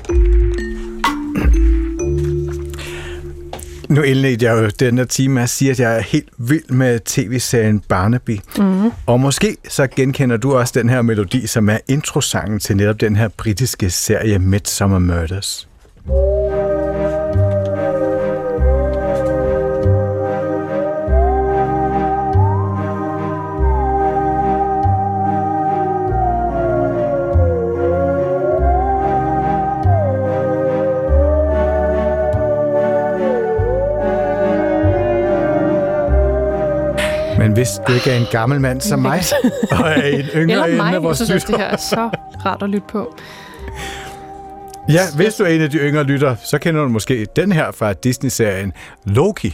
Nu indledte jeg jo den her time med at sige, at jeg er helt vild med tv-serien Barnaby. Mm-hmm. Og måske så genkender du også den her melodi, som er introsangen til netop den her britiske serie Midsomer Murders. Men hvis du ikke er en gammel mand som mig, og er en yngre ende af vores lytter... Eller mig, det her er så rart at lytte på. Ja, hvis du er en af de yngre lytter, så kender du måske den her fra Disney-serien Loki.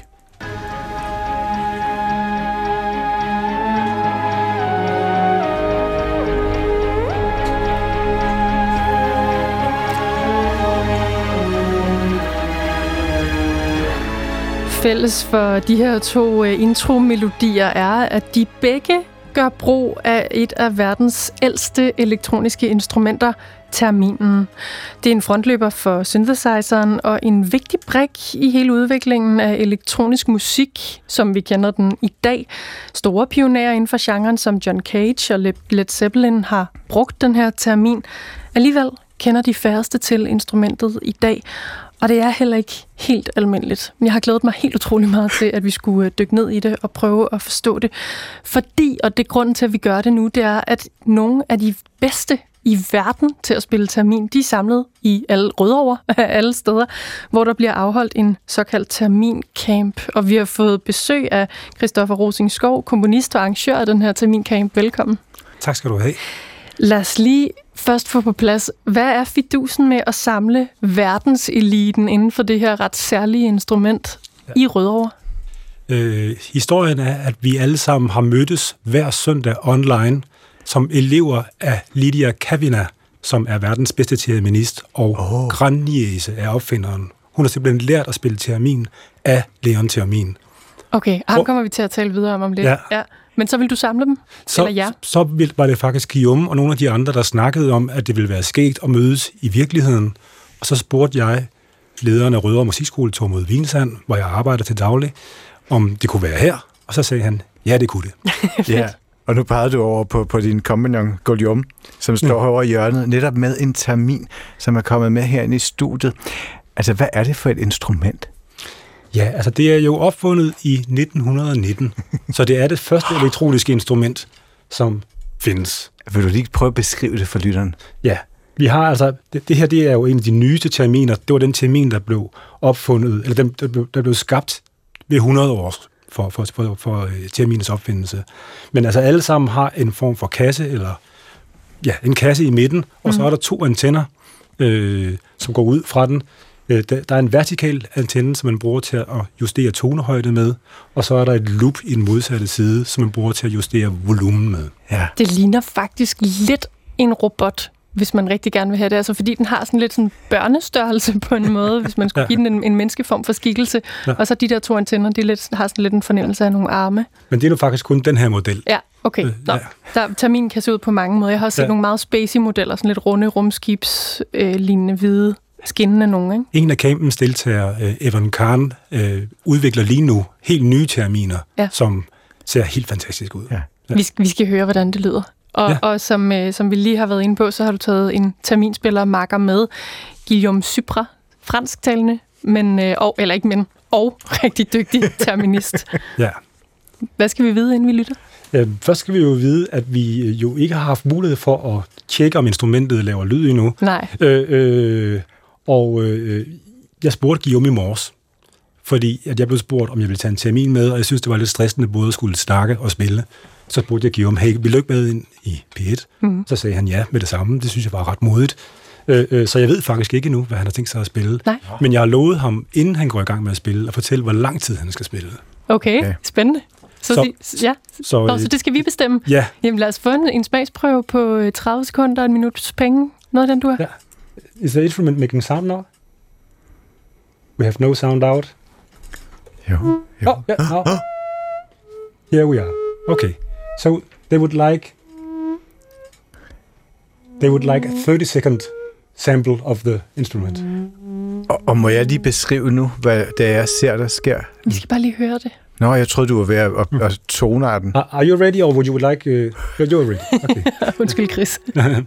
Fælles for de her to uh, intro-melodier er, at de begge gør brug af et af verdens ældste elektroniske instrumenter, terminen. Det er en frontløber for synthesizeren og en vigtig brik i hele udviklingen af elektronisk musik, som vi kender den i dag. Store pionerer inden for genren som John Cage og Led Zeppelin har brugt den her termin. Alligevel kender de færreste til instrumentet i dag, og det er heller ikke helt almindeligt. Jeg har glædet mig helt utrolig meget til, at vi skulle dykke ned i det og prøve at forstå det. Fordi, og det er grunden til, at vi gør det nu, det er, at nogle af de bedste i verden til at spille termin, de er samlet i alle Rødovre, alle steder, hvor der bliver afholdt en såkaldt termincamp. Og vi har fået besøg af Christoffer Rosing Skov, komponist og arrangør af den her termincamp. Velkommen. Tak skal du have. Lad os lige først få på plads, hvad er fidusen med at samle verdenseliten inden for det her ret særlige instrument ja. i Rødovre? Øh, historien er, at vi alle sammen har mødtes hver søndag online som elever af Lydia Kavina, som er verdens bedste terminist, og oh. grandniece er opfinderen. Hun har simpelthen lært at spille termin af Leon Theremin. Okay, ham kommer vi til at tale videre om om lidt. Ja. Ja. Men så vil du samle dem? Så, eller ja? så var det faktisk Guillaume og nogle af de andre, der snakkede om, at det ville være skægt at mødes i virkeligheden. Og så spurgte jeg lederen af Rødovre Musikskole, Tormod Vinsand, hvor jeg arbejder til daglig, om det kunne være her. Og så sagde han, ja, det kunne det. Ja, og nu pegede du over på, på din kompagnon Guillaume, som står ja. herovre i hjørnet, netop med en termin, som er kommet med herinde i studiet. Altså, hvad er det for et instrument? Ja, altså det er jo opfundet i nitten nitten, så det er det første elektroniske instrument, som findes. Vil du lige prøve at beskrive det for lytteren? Ja, vi har altså, det, det her det er jo en af de nyeste terminer. Det var den termin, der blev opfundet, eller den, der, blev, der blev skabt ved hundrede år for, for, for, for terminens opfindelse. Men altså alle sammen har en form for kasse, eller ja, en kasse i midten, og så er der to antenner, øh, som går ud fra den. Der er en vertikal antenne, som man bruger til at justere tonehøjde med, og så er der et loop i den modsatte side, som man bruger til at justere volumen med. Ja. Det ligner faktisk lidt en robot, hvis man rigtig gerne vil have det. Altså, fordi den har sådan lidt sådan børnestørrelse på en måde, hvis man skulle ja. give den en, en menneskeform for skikkelse. Ja. Og så de der to antenner, de lidt, har sådan lidt en fornemmelse af nogle arme. Men det er nu faktisk kun den her model. Ja, okay. Nå, ja. Der, termin kan se ud på mange måder. Jeg har også set ja. nogle meget spacey modeller, sådan lidt runde rumskibs øh, lignende hvide skinnende nogen, ikke? En af campens deltagere, Evan Kahn, øh, udvikler lige nu helt nye terminer, ja. som ser helt fantastisk ud. Ja. Ja. Vi, skal, vi skal høre, hvordan det lyder. Og, ja. og som, øh, som vi lige har været inde på, så har du taget en terminspiller makker med, Guillaume Supra, fransktalende, men, øh, og, eller ikke men, og rigtig dygtig terminist. Ja. Hvad skal vi vide, inden vi lytter? Ja, først skal vi jo vide, at vi jo ikke har haft mulighed for at tjekke, om instrumentet laver lyd endnu. Nej. Øh, øh, Og øh, jeg spurgte Guillaume i morges, fordi at jeg blev spurgt, om jeg ville tage en termin med, og jeg synes, det var lidt stressende både at skulle snakke og spille. Så spurgte jeg Guillaume, hey, vil du ikke med ind i P et? Mm. Så sagde han ja med det samme. Det synes jeg var ret modigt. Øh, øh, så jeg ved faktisk ikke endnu, hvad han har tænkt sig at spille. Nej. Men jeg har lovet ham, inden han går i gang med at spille, at fortælle, hvor lang tid han skal spille. Okay, okay. Spændende. Så, så, de, ja. så, Nå, så det skal vi bestemme? Ja. Jamen lad os få en, en smagsprøve på tredive sekunder og en minuts penge. Noget af den, du har? Ja. Is the instrument making sound now? We have no sound out. Jo. jo. Oh, yeah, now. Here we are. Okay. So they would like they would like a thirty second sample of the instrument. Og, og må jeg lige beskrive nu, hvad det er, jeg ser, der sker? Vi skal bare lige høre det. Nå, jeg troede, du var ved at, at, at tone den. Are you ready, or would you like... Uh, you're ready. Okay. Undskyld, Chris.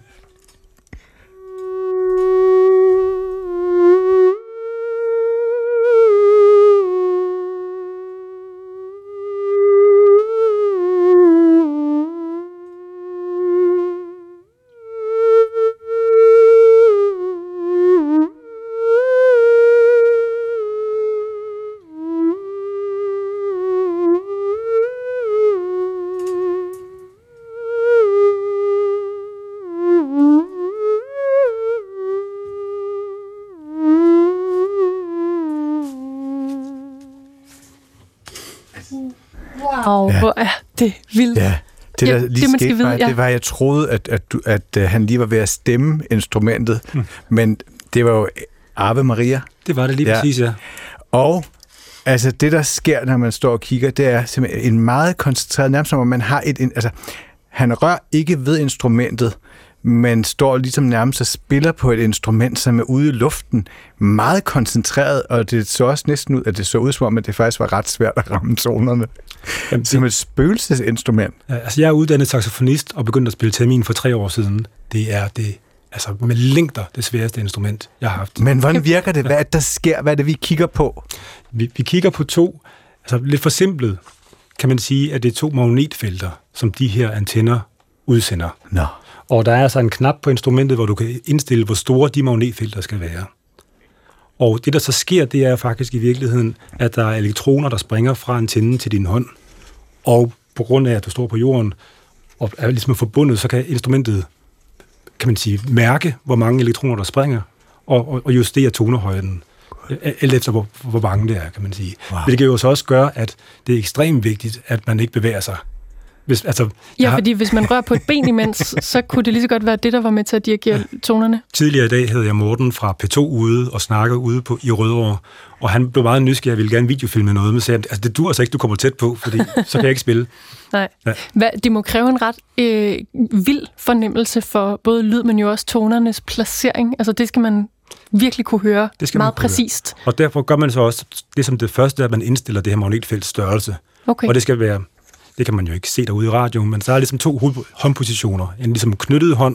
Wow, ja. Hvor er det vildt. Ja. Det, der ja, lige det, man skete skal vide, mig, ja. det var, at jeg troede, at, at, du, at, at han lige var ved at stemme instrumentet, mm. men det var jo Ave Maria. Det var det lige ja. præcis, ja. Og altså, det, der sker, når man står og kigger, det er simpelthen en meget koncentreret, nærmest som om man har et... Altså, han rører ikke ved instrumentet, men står ligesom nærmest og spiller på et instrument, som er ude i luften, meget koncentreret, og det så også næsten ud, at det så ud som om, at det faktisk var ret svært at ramme tonerne. Jamen, som et spøgelsesinstrument. Ja, altså, jeg er uddannet saxofonist og begyndte at spille termin for tre år siden. Det er det, altså med længder, det sværeste instrument, jeg har haft. Men hvordan virker det? Hvad er det, der sker? Hvad er det, vi kigger på? Vi, vi kigger på to, altså lidt forsimplet, kan man sige, at det er to magnetfelter, som de her antenner udsender. Nå. Og der er altså en knap på instrumentet, hvor du kan indstille, hvor store de magnetfelter skal være. Og det, der så sker, det er faktisk i virkeligheden, at der er elektroner, der springer fra antennen til din hånd. Og på grund af, at du står på jorden og er ligesom forbundet, så kan instrumentet, kan man sige, mærke, hvor mange elektroner, der springer, og, og, og justere tonehøjden, alt efter hvor, hvor mange det er, kan man sige. Wow. Hvilket jo så også gør, at det er ekstremt vigtigt, at man ikke bevæger sig Hvis, altså, ja, har... fordi hvis man rører på et ben imens, så kunne det lige så godt være det, der var med til at dirigere ja. tonerne. Tidligere i dag havde jeg Morten fra P to ude og snakkede ude på, i Rødovre, og han blev meget nysgerrig, jeg ville gerne videofilme noget, men sagde, altså det dur altså ikke, du kommer tæt på, fordi så kan jeg ikke spille. Nej. Ja. Hvad, det må kræve en ret øh, vild fornemmelse for både lyd, men jo også tonernes placering. Altså det skal man virkelig kunne høre meget præcist. Høre. Og derfor gør man så også det som det første, at man indstiller det her magnetfelts størrelse. Okay. Og det skal være, det kan man jo ikke se derude i radioen, men så er der ligesom to håndpositioner. En ligesom knyttet hånd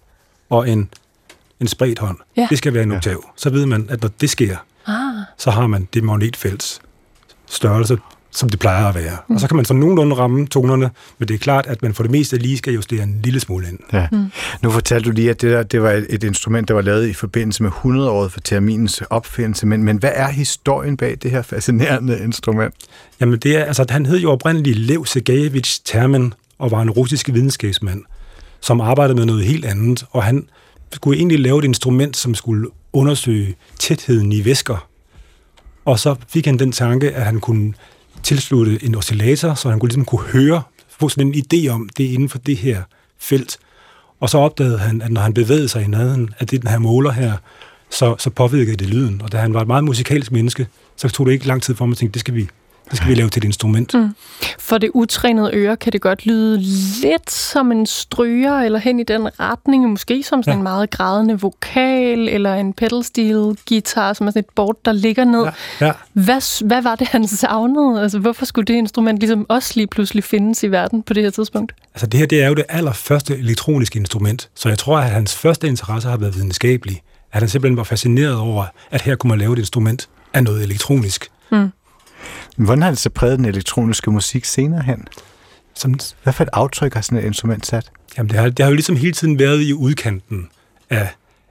og en, en spredt hånd. Ja. Det skal være en oktav. Ja. Så ved man, at når det sker, ah. så har man det magnetfelts størrelse, som det plejer at være. Mm. Og så kan man så nogenlunde ramme tonerne, men det er klart, at man for det meste lige skal justere en lille smule ind. Ja. Mm. Nu fortalte du lige, at det, der, det var et, et instrument, der var lavet i forbindelse med hundrede-året for terminens opfindelse, men, men hvad er historien bag det her fascinerende instrument? Jamen det er, altså han hed jo oprindeligt Lev Sergejevich Termen, og var en russisk videnskabsmand, som arbejdede med noget helt andet, og han skulle egentlig lave et instrument, som skulle undersøge tætheden i væsker. Og så fik han den tanke, at han kunne tilslutte en oscillator, så han kunne ligesom kunne høre, få sådan en idé om det inden for det her felt. Og så opdagede han, at når han bevægede sig i nærheden af den her måler her, så, så påvirkede det lyden. Og da han var et meget musikalsk menneske, så tog det ikke lang tid for mig at tænke, det skal vi, det skal vi lave til et instrument. Mm. For det utrænede øre kan det godt lyde lidt som en stryger, eller hen i den retning, måske som sådan ja. en meget grædende vokal, eller en pedal steel guitar, som er sådan et board, der ligger ned. Ja. Ja. Hvad, hvad var det, han savnede? Altså, hvorfor skulle det instrument ligesom også lige pludselig findes i verden på det her tidspunkt? Altså, det her det er jo det allerførste elektroniske instrument, så jeg tror, at hans første interesse har været videnskabelig. At han simpelthen var fascineret over, at her kunne man lave et instrument af noget elektronisk. Mm. Hvordan har det så præget den elektroniske musik senere hen? Som, hvad for et aftryk har sådan et instrument sat? Jamen, det har, det har jo ligesom hele tiden været i udkanten af,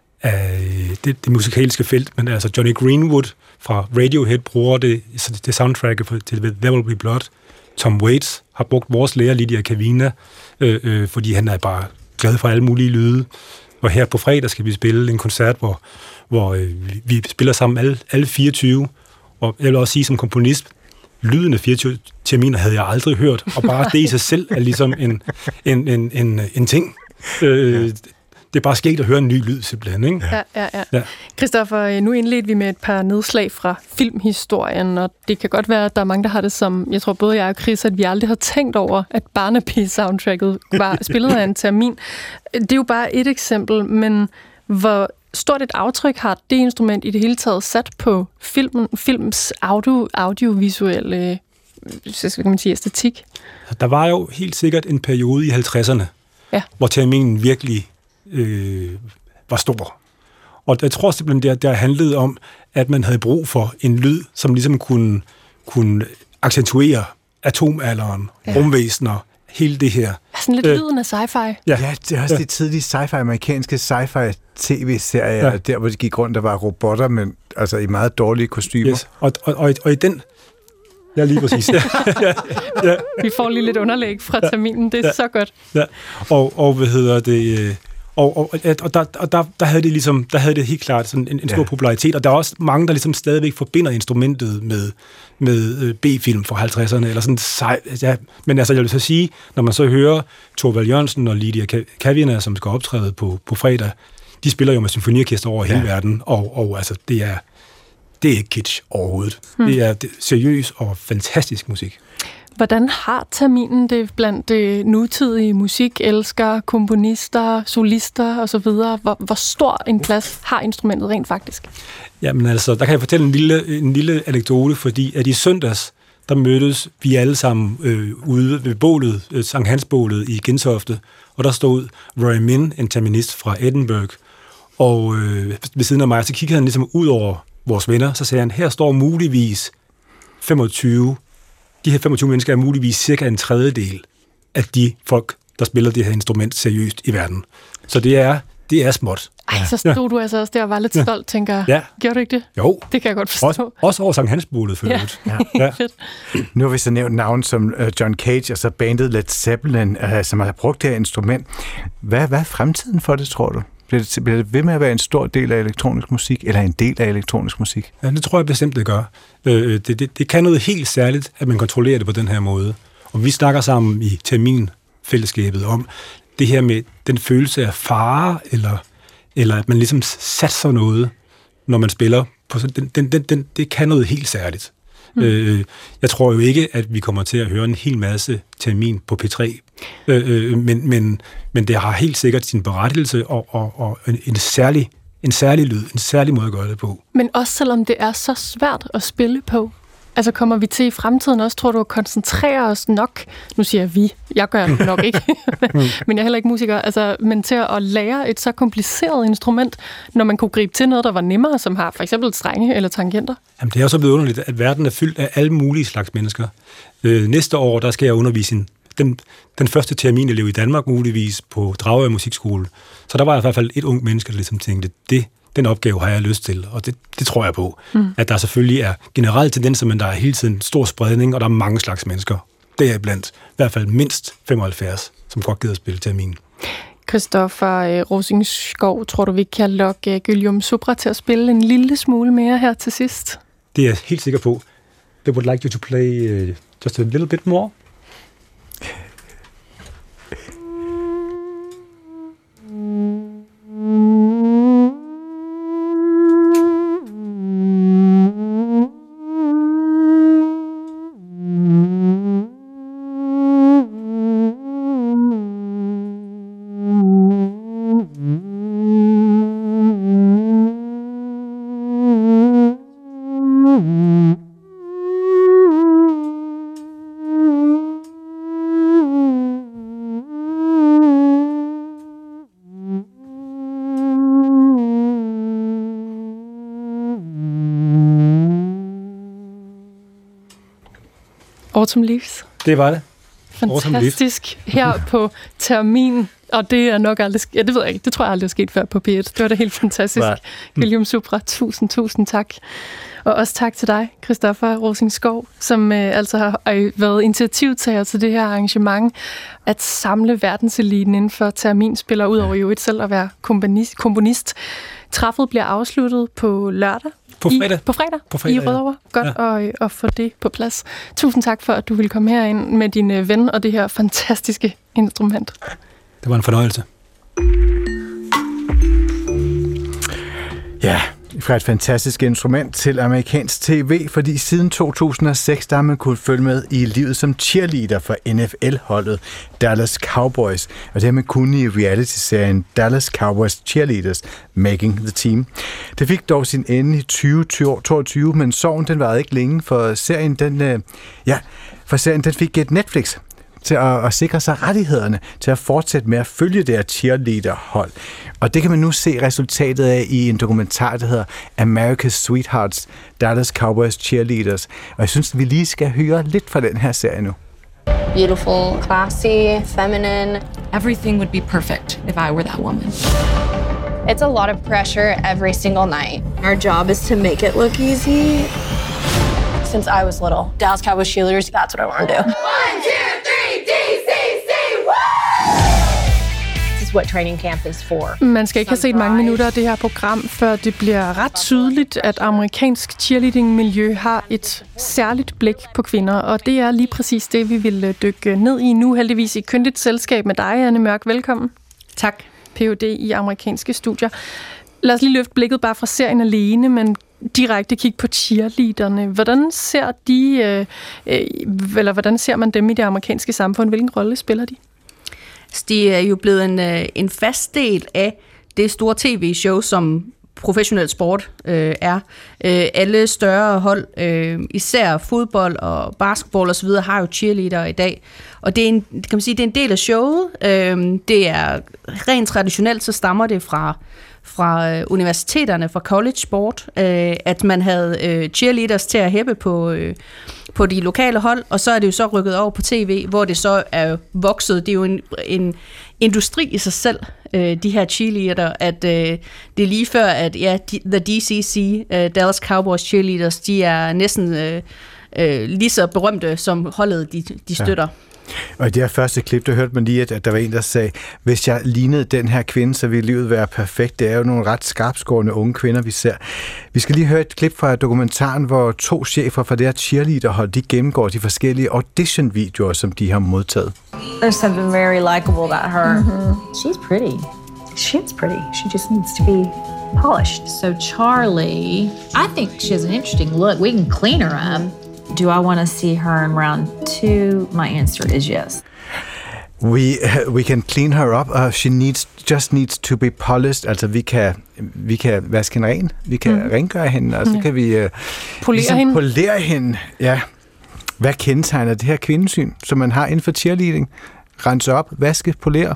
af det, det musikalske felt, men altså Johnny Greenwood fra Radiohead bruger det, det soundtracket til There Will Be Blood. Tom Waits har brugt vores lærer Lydia Kavina, øh, øh, fordi han er bare glad for alle mulige lyde. Og her på fredag skal vi spille en koncert, hvor, hvor øh, vi spiller sammen alle, alle fireogtyve. Og jeg vil også sige som komponist, lyden af fireogtyve terminer havde jeg aldrig hørt, og bare det i sig selv er ligesom en, en, en, en, en ting. Øh, det er bare sket at høre en ny lyd, simpelthen, ikke? Ja, ja, ja. ja. Christoffer, nu indledte vi med et par nedslag fra filmhistorien, og det kan godt være, at der er mange, der har det som, jeg tror både jeg og Chris, at vi aldrig har tænkt over, at Barnaby-soundtracket var spillet af en termin. Det er jo bare et eksempel, men hvor stort et aftryk har det instrument i det hele taget sat på filmen, films audio, audiovisuelle, så skal man sige, æstetik? Der var jo helt sikkert en periode i halvtredserne, ja. hvor terminen virkelig øh, var stor. Og jeg tror simpelthen, det der handlede om, at man havde brug for en lyd, som ligesom kunne, kunne accentuere atomalderen, ja. rumvæsener, hele det her. Sådan lidt øh, lyden af sci-fi. Ja, ja, det er også ja. de tidlige sci-fi, amerikanske sci-fi tv-serier, ja. der hvor de gik rundt, der var robotter, men altså i meget dårlige kostymer. Yes. Og, og, og, og i den... Ja, lige præcis. Ja. ja, ja. Vi får lige lidt underlæg fra ja. terminen, det er ja. så godt. Ja. Og, og hvad hedder det... Og, og, og, der, og der, der havde det ligesom, der havde det helt klart sådan en, en stor ja. popularitet, og der er også mange, der ligesom stadigvæk forbinder instrumentet med, med B-film fra halvtredserne, eller sådan sej, ja. Men altså, jeg vil så sige, når man så hører Thorvald Jørgensen og Lydia Kavina, som skal optræde på, på fredag, de spiller jo med symfoniorkester over ja. hele verden, og, og altså, det er, det er ikke kitsch overhovedet. Hmm. Det er seriøs og fantastisk musik. Hvordan har terminen det blandt det nutidige musikelskere, komponister, solister osv.? Hvor, hvor stor en plads har instrumentet rent faktisk? Jamen altså, der kan jeg fortælle en lille, en lille anekdote, fordi at i søndags, der mødtes vi alle sammen øh, ude ved bålet, øh, Sankt Hans-bålet i Gentofte, og der stod Roy Min, en terminist fra Edinburgh, og øh, ved siden af mig, så kiggede han ligesom ud over vores venner, så sagde han, her står muligvis femogtyve. De her femogtyve mennesker er muligvis cirka en tredjedel af de folk, der spiller det her instrument seriøst i verden. Så det er, det er småt. Ej, så stod ja. du altså også der og var lidt stolt, ja. tænker ja. Gjorde du ikke det? Jo. Det kan jeg godt forstå. Også, også over Sankt Hans-bålet, for øvrigt. Ja. Ja. Fedt. Nu har vi så nævnt navn som John Cage, og så bandet Led Zeppelin, som har brugt det her instrument. Hvad, hvad er fremtiden for det, tror du? Bliver det, bliver det ved med at være en stor del af elektronisk musik, eller en del af elektronisk musik? Ja, det tror jeg bestemt, det gør. Det, det, det kan noget helt særligt, at man kontrollerer det på den her måde. Og vi snakker sammen i terminfællesskabet om det her med den følelse af fare, eller, eller at man ligesom satser noget, når man spiller. På, den, den, den, den, det kan noget helt særligt. Mm. Øh, jeg tror jo ikke, at vi kommer til at høre en hel masse termin på P tre, øh, men, men, men det har helt sikkert sin berettigelse og, og, og en, en, særlig, en særlig lyd, en særlig måde at gøre det på. Men også selvom det er så svært at spille på, altså kommer vi til i fremtiden også, tror du, at koncentrere os nok, nu siger jeg vi, jeg gør det nok ikke, men jeg er heller ikke musiker, altså, men til at lære et så kompliceret instrument, når man kunne gribe til noget, der var nemmere, som har for eksempel strenge eller tangenter? Jamen, det er jo så vidunderligt, at verden er fyldt af alle mulige slags mennesker. Øh, næste år, der skal jeg undervise en, den, den første terminelev i Danmark muligvis på Dragør Musikskole. Så der var i hvert fald et ung menneske, der ligesom tænkte, det den opgave har jeg lyst til, og det, det tror jeg på. Mm. At der selvfølgelig er generelle tendenser, men der er hele tiden stor spredning, og der er mange slags mennesker. Det er blandt i hvert fald mindst femoghalvfjerds, som godt gider at spille termin. Christoffer Rosingskov, tror du, vi kan lokke Guillaume Subra til at spille en lille smule mere her til sidst? Det er jeg helt sikker på. They would like you to play uh, just a little bit more. Autumn Leaves. Det var det. Fantastisk her på termin, og det er nok aldrig ja, det ved jeg ikke, det tror jeg aldrig er sket før på P et. Det var da helt fantastisk. Guillaume Subra, tusind, tusind tak. Og også tak til dig, Christoffer Rosingskov, som øh, altså har været initiativtager til det her arrangement, at samle verdenseliten inden for terminspiller, ud over jo et selv at være komponist. komponist. Træffet bliver afsluttet på lørdag. På fredag. I, på fredag, på fredag i Rødovre. Ja. Godt ja. at, at få det på plads. Tusind tak for, at du ville komme herind med din ven og det her fantastiske instrument. Det var en fornøjelse. Ja, fra et fantastisk instrument til amerikansk tv, fordi siden to tusind og seks, der har man kunnet følge med i livet som cheerleader for N F L-holdet Dallas Cowboys, og det har man kunnet i reality-serien Dallas Cowboys Cheerleaders Making the Team. Det fik dog sin ende i tyve toogtyve, men sorgen den varede ikke længe, for serien den, ja, for serien den fik et Netflix til at, at sikre sig rettighederne til at fortsætte med at følge det her cheerleader-hold. Og det kan man nu se resultatet af i en dokumentar, der hedder America's Sweethearts, Dallas Cowboys Cheerleaders. Og jeg synes, vi lige skal høre lidt fra den her serie nu. Beautiful, classy, feminine. Everything would be perfect if I were that woman. It's a lot of pressure every single night. Our job is to make it look easy. Since I was little, Dallas Cowboys cheerleaders, that's what I want to do. One, two, three, D C C, woo! This is what training camp is for. Man skal ikke have set mange minutter af det her program, før det bliver ret tydeligt, at amerikansk cheerleading-miljø har et særligt blik på kvinder, og det er lige præcis det, vi vil dykke ned i nu, heldigvis i kyndigt selskab med dig, Anne Mørk. Velkommen. Tak. P H D i amerikanske studier. Lad os lige løfte blikket bare fra serien alene, men direkte kigge på cheerleaderne. Hvordan ser de, øh, øh, eller hvordan ser man dem i det amerikanske samfund? Hvilken rolle spiller de? De er jo blevet en, en fast del af det store tv-show, som professionel sport øh, er. Øh, alle større hold, øh, især fodbold og basketball osv., har jo cheerleader i dag. Og det er en, kan man sige, det er en del af showet. Øh, det er rent traditionelt, så stammer det fra fra universiteterne, fra college sport, øh, at man havde øh, cheerleaders til at hæppe på, øh, på de lokale hold, og så er det jo så rykket over på tv, hvor det så er vokset. Det er jo en, en industri i sig selv, øh, de her cheerleader, at øh, det er lige før, at ja, the D C C, øh, Dallas Cowboys cheerleaders, de er næsten øh, øh, lige så berømte, som holdet de, de støtter. Og i det her første klip, der hørte man lige, at der var en, der sagde, hvis jeg lignede den her kvinde, så ville livet være perfekt. Det er jo nogle ret skarpskårende unge kvinder, vi ser. Vi skal lige høre et klip fra dokumentaren, hvor to chefer fra det her cheerleaderhold, de gennemgår de forskellige audition-videoer, som de har modtaget. There's something very likable about her. Mm-hmm. She's pretty. She is pretty. She just needs to be polished. So Charlie, I think she has an interesting look. We can clean her up. Do I want to see her in round two? My answer is yes. We uh, we can clean her up. Uh, she needs just needs to be polished. Altså vi kan vi kan vaske hende ren. Vi kan mm. rengøre hende, og så ja. kan vi uh, polere ligesom hende. Polere hende. Ja. Hvad kendetegner det her kvindesyn, som man har inden for cheerleading? Rense op, vaske, polere.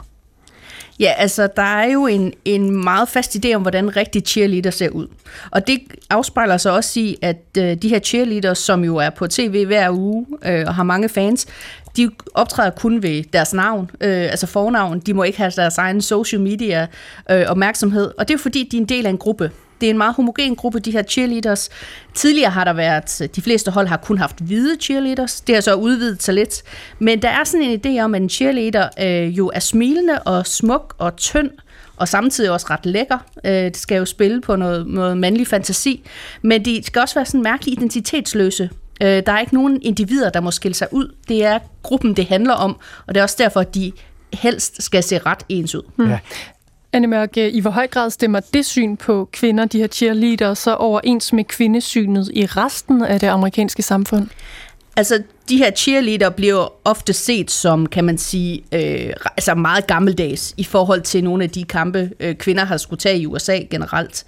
Ja, altså, der er jo en, en meget fast idé om, hvordan en rigtig cheerleader ser ud. Og det afspejler sig også i, at øh, de her cheerleaders, som jo er på tv hver uge øh, og har mange fans, de optræder kun ved deres navn, øh, altså fornavn. De må ikke have deres egen social media øh, opmærksomhed. Og det er fordi, de er en del af en gruppe. Det er en meget homogen gruppe, de her cheerleaders. Tidligere har der været, de fleste hold har kun haft hvide cheerleaders. Det har så udvidet sig lidt. Men der er sådan en idé om, at en cheerleader øh, jo er smilende og smuk og tynd, og samtidig også ret lækker. Øh, det skal jo spille på noget, noget mandlig fantasi. Men de skal også være sådan mærkeligt identitetsløse. Øh, der er ikke nogen individer, der må skille sig ud. Det er gruppen, det handler om, og det er også derfor, at de helst skal se ret ens ud. Hmm. Ja. Anne Mørk, i hvor høj grad stemmer det syn på kvinder, de her cheerleader, så overens med kvindesynet i resten af det amerikanske samfund? Altså, de her cheerleader bliver ofte set som, kan man sige, øh, altså meget gammeldags i forhold til nogle af de kampe, øh, kvinder har skulle tage i U S A generelt.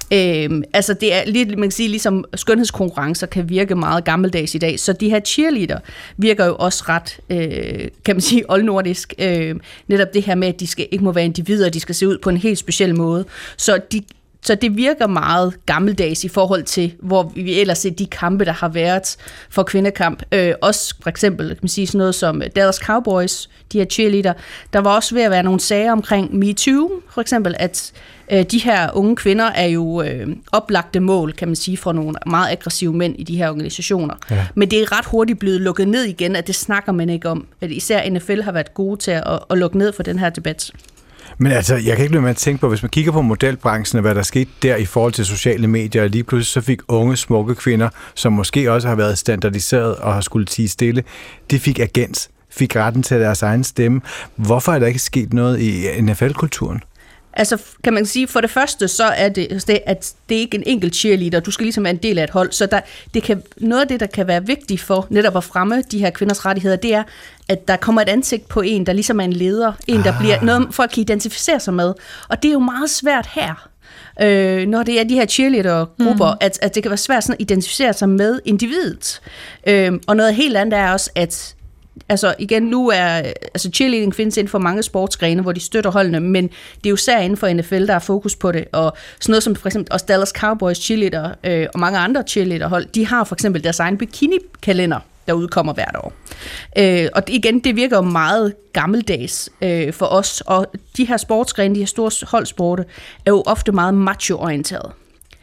Øh, altså, det er lidt, man kan sige, ligesom skønhedskonkurrencer kan virke meget gammeldags i dag, så de her cheerleader virker jo også ret, øh, kan man sige, oldnordisk. Øh, netop det her med, at de skal, ikke må være individer, de skal se ud på en helt speciel måde. Så de Så det virker meget gammeldags i forhold til, hvor vi ellers ser de kampe, der har været for kvindekamp. Øh, også for eksempel, kan man sige, sådan noget som Dallas Cowboys, de her cheerleader. Der var også ved at være nogle sager omkring MeToo, for eksempel, at øh, de her unge kvinder er jo øh, oplagte mål, kan man sige, fra nogle meget aggressive mænd i de her organisationer. Ja. Men det er ret hurtigt blevet lukket ned igen, at det snakker man ikke om. At især N F L har været gode til at, at lukke ned for den her debat. Men altså, jeg kan ikke lade med at tænke på, hvis man kigger på modelbranchen og hvad der skete der i forhold til sociale medier, lige pludselig så fik unge, smukke kvinder, som måske også har været standardiseret og har skulle tie stille, de fik agens, fik retten til deres egen stemme. Hvorfor er der ikke sket noget i N F L-kulturen? Altså, kan man sige, for det første, så er det, at det ikke er en enkelt cheerleader. Du skal ligesom være en del af et hold. Så der, det kan, noget af det, der kan være vigtigt for netop at fremme de her kvinders rettigheder, det er, at der kommer et ansigt på en, der ligesom er en leder. En, der ah. bliver noget, folk kan identificere sig med. Og det er jo meget svært her, øh, når det er de her cheerleader-grupper, mm. at, at det kan være svært sådan at identificere sig med individet. Øh, og noget helt andet er også, at altså igen, nu er altså cheerleading findes inden for mange sportsgrene, hvor de støtter holdene, men det er jo især inden for N F L, der er fokus på det, og sådan noget som for eksempel også Dallas Cowboys cheerleader øh, og mange andre cheerleaderhold, de har for eksempel deres egen bikini-kalender, der udkommer hvert år. Øh, og igen, det virker jo meget gammeldags øh, for os, og de her sportsgrene, de her store holdsporte, er jo ofte meget macho-orienteret.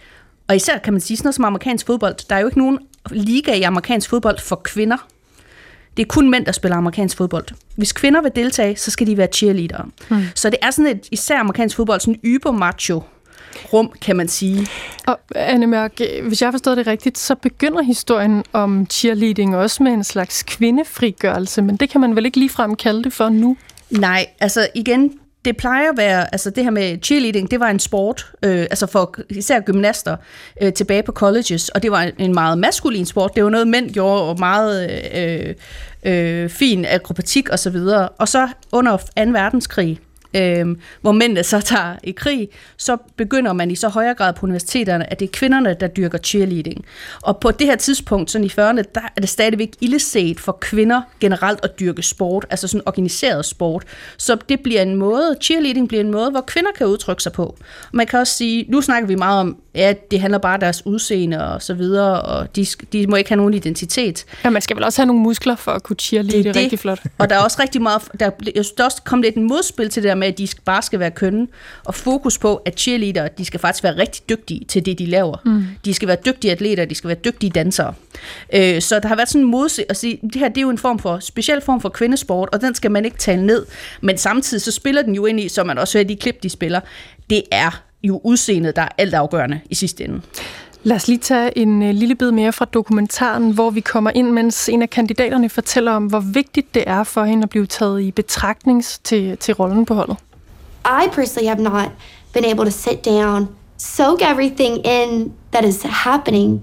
Og især kan man sige sådan noget som amerikansk fodbold, der er jo ikke nogen liga i amerikansk fodbold for kvinder. Det er kun mænd, der spiller amerikansk fodbold. Hvis kvinder vil deltage, så skal de være cheerleadere. Hmm. Så det er sådan et, især amerikansk fodbold, sådan en ybermacho rum, kan man sige. Og Anne Mørk, hvis jeg forstår det rigtigt, så begynder historien om cheerleading også med en slags kvindefrigørelse, men det kan man vel ikke ligefrem kalde det for nu? Nej, altså igen, det plejer at være, altså det her med cheerleading, det var en sport, øh, altså for især gymnaster øh, tilbage på colleges, og det var en meget maskulin sport. Det var noget, mænd gjorde, og meget øh, øh, fin akrobatik og så videre. Og så under anden verdenskrig, øh, hvor mændene så tager i krig, så begynder man i så højere grad på universiteterne, at det er kvinderne, der dyrker cheerleading. Og på det her tidspunkt, sådan i fyrrerne, der er det stadigvæk illeset for kvinder generelt at dyrke sport, altså sådan organiseret sport. Så det bliver en måde, cheerleading bliver en måde, hvor kvinder kan udtrykke sig på. Og man kan også sige, nu snakker vi meget om, at det handler bare om deres udseende og så videre, og de, de må ikke have nogen identitet. Ja, man skal vel også have nogle muskler for at kunne cheerleade, det er det. Rigtig flot. Og der er også rigtig meget, der, jeg synes, der også kom lidt en modspil til det der med, med, at de bare skal være kønne, og fokus på, at cheerleader, de skal faktisk være rigtig dygtige til det, de laver. Mm. De skal være dygtige atleter, de skal være dygtige dansere. Øh, så der har været sådan en modse at sige, det her det er jo en form for, speciel form for kvindesport, og den skal man ikke tale ned. Men samtidig så spiller den jo ind i, som man også hører i de klip, de spiller, det er jo udseendet, der er altafgørende i sidste ende. Lad os lige tage en uh, lille bid mere fra dokumentaren, hvor vi kommer ind, mens en af kandidaterne fortæller om, hvor vigtigt det er for hende at blive taget i betragtning til, til rollen på holdet. I personally have not been able to sit down, soak everything in that is happening,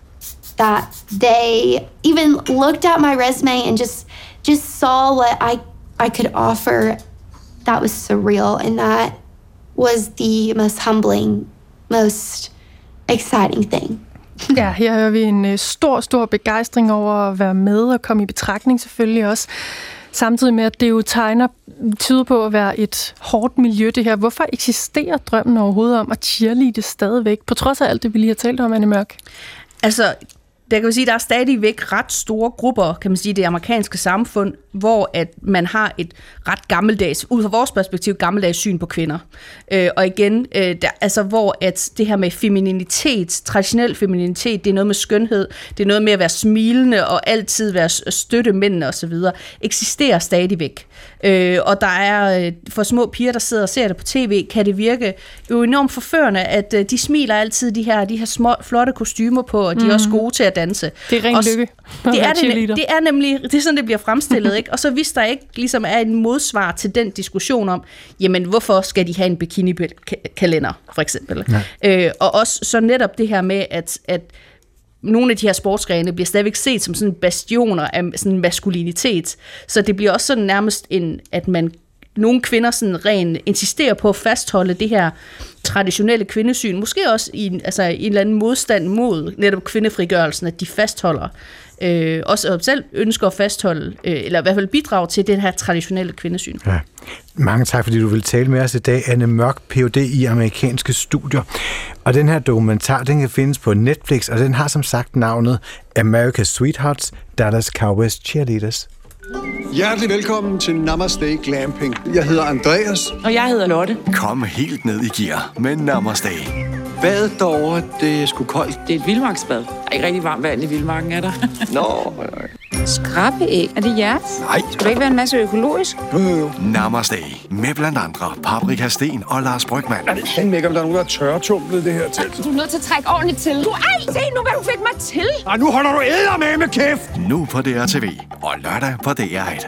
that they even looked at my resume and just just saw what I I could offer. That was surreal, and that was the most humbling, most exciting thing. Ja, her hører vi en stor, stor begejstring over at være med og komme i betragtning selvfølgelig også. Samtidig med, at det jo tegner, tyder på at være et hårdt miljø, det her. Hvorfor eksisterer drømmen overhovedet om at cheerleade stadigvæk, på trods af alt det, vi lige har talt om, Anne Mørk? Altså, der kan man sige, der er stadigvæk ret store grupper, kan man sige, i det amerikanske samfund, hvor at man har et ret gammeldags, ud fra vores perspektiv, gammeldags syn på kvinder. Øh, og igen, øh, der, altså hvor at det her med femininitet, traditionel femininitet, det er noget med skønhed, det er noget med at være smilende og altid være støtte mændene osv., eksisterer stadigvæk. Øh, og der er, for små piger, der sidder og ser det på tv, kan det virke jo enormt forførende, at øh, de smiler altid de her, de her små, flotte kostymer på, og de er mm. også gode til at danse. Det er ren lykke. Det er, det, det er nemlig, det er sådan, det bliver fremstillet, ikke? Og så hvis der ikke ligesom er en modsvar til den diskussion om, jamen hvorfor skal de have en bikini-kalender, for eksempel. Øh, og også så netop det her med, at, at nogle af de her sportsgrene bliver stadigvæk set som sådan bastioner af sådan maskulinitet. Så det bliver også sådan nærmest en, at man nogle kvinder sådan rent insisterer på at fastholde det her traditionelle kvindesyn, måske også i en, altså en eller anden modstand mod netop kvindefrigørelsen, at de fastholder, øh, også selv ønsker at fastholde, øh, eller i hvert fald bidrage til det her traditionelle kvindesyn. Ja. Mange tak, fordi du vil tale med os i dag. Anne Mørk, P H D i amerikanske studier. Og den her dokumentar, den kan findes på Netflix, og den har som sagt navnet America's Sweethearts, Dallas Cowboys Cheerleaders. Hjertelig velkommen til Namaste Glamping. Jeg hedder Andreas. Og jeg hedder Lotte. Kom helt ned i gear med Namaste. Badet derovre, det er sgu koldt. Det er et vildmarksbad. Der er ikke rigtig varmt vand i vildmarken, er der? Nå, nej. Skrabbeæg. Er det jeres? Nej. Skulle der ikke være en masse økologisk? Jo, jo, jo. Namaste. Med blandt andre Paprika Sten og Lars Brygmann. Er det fandme ikke, om der er nogen, der er tørretumplet det her til? Du er nødt til at trække ordentligt til. Du ej, se nu, hvad du fik mig til. Ej, nu holder du æder med med kæft. Nu på D R T V og lørdag på D R et.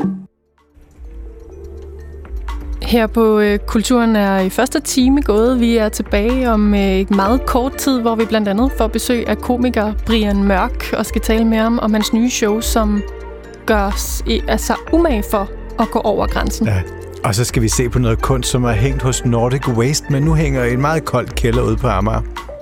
Her på øh, Kulturen er i første time gået. Vi er tilbage om øh, meget kort tid, hvor vi blandt andet får besøg af komiker Brian Mørk og skal tale med ham om hans nye show, som gør os øh, altså umage for at gå over grænsen. Ja. Og så skal vi se på noget kunst, som er hængt hos Nordic Waste, men nu hænger en meget kold kælder ude på Amager.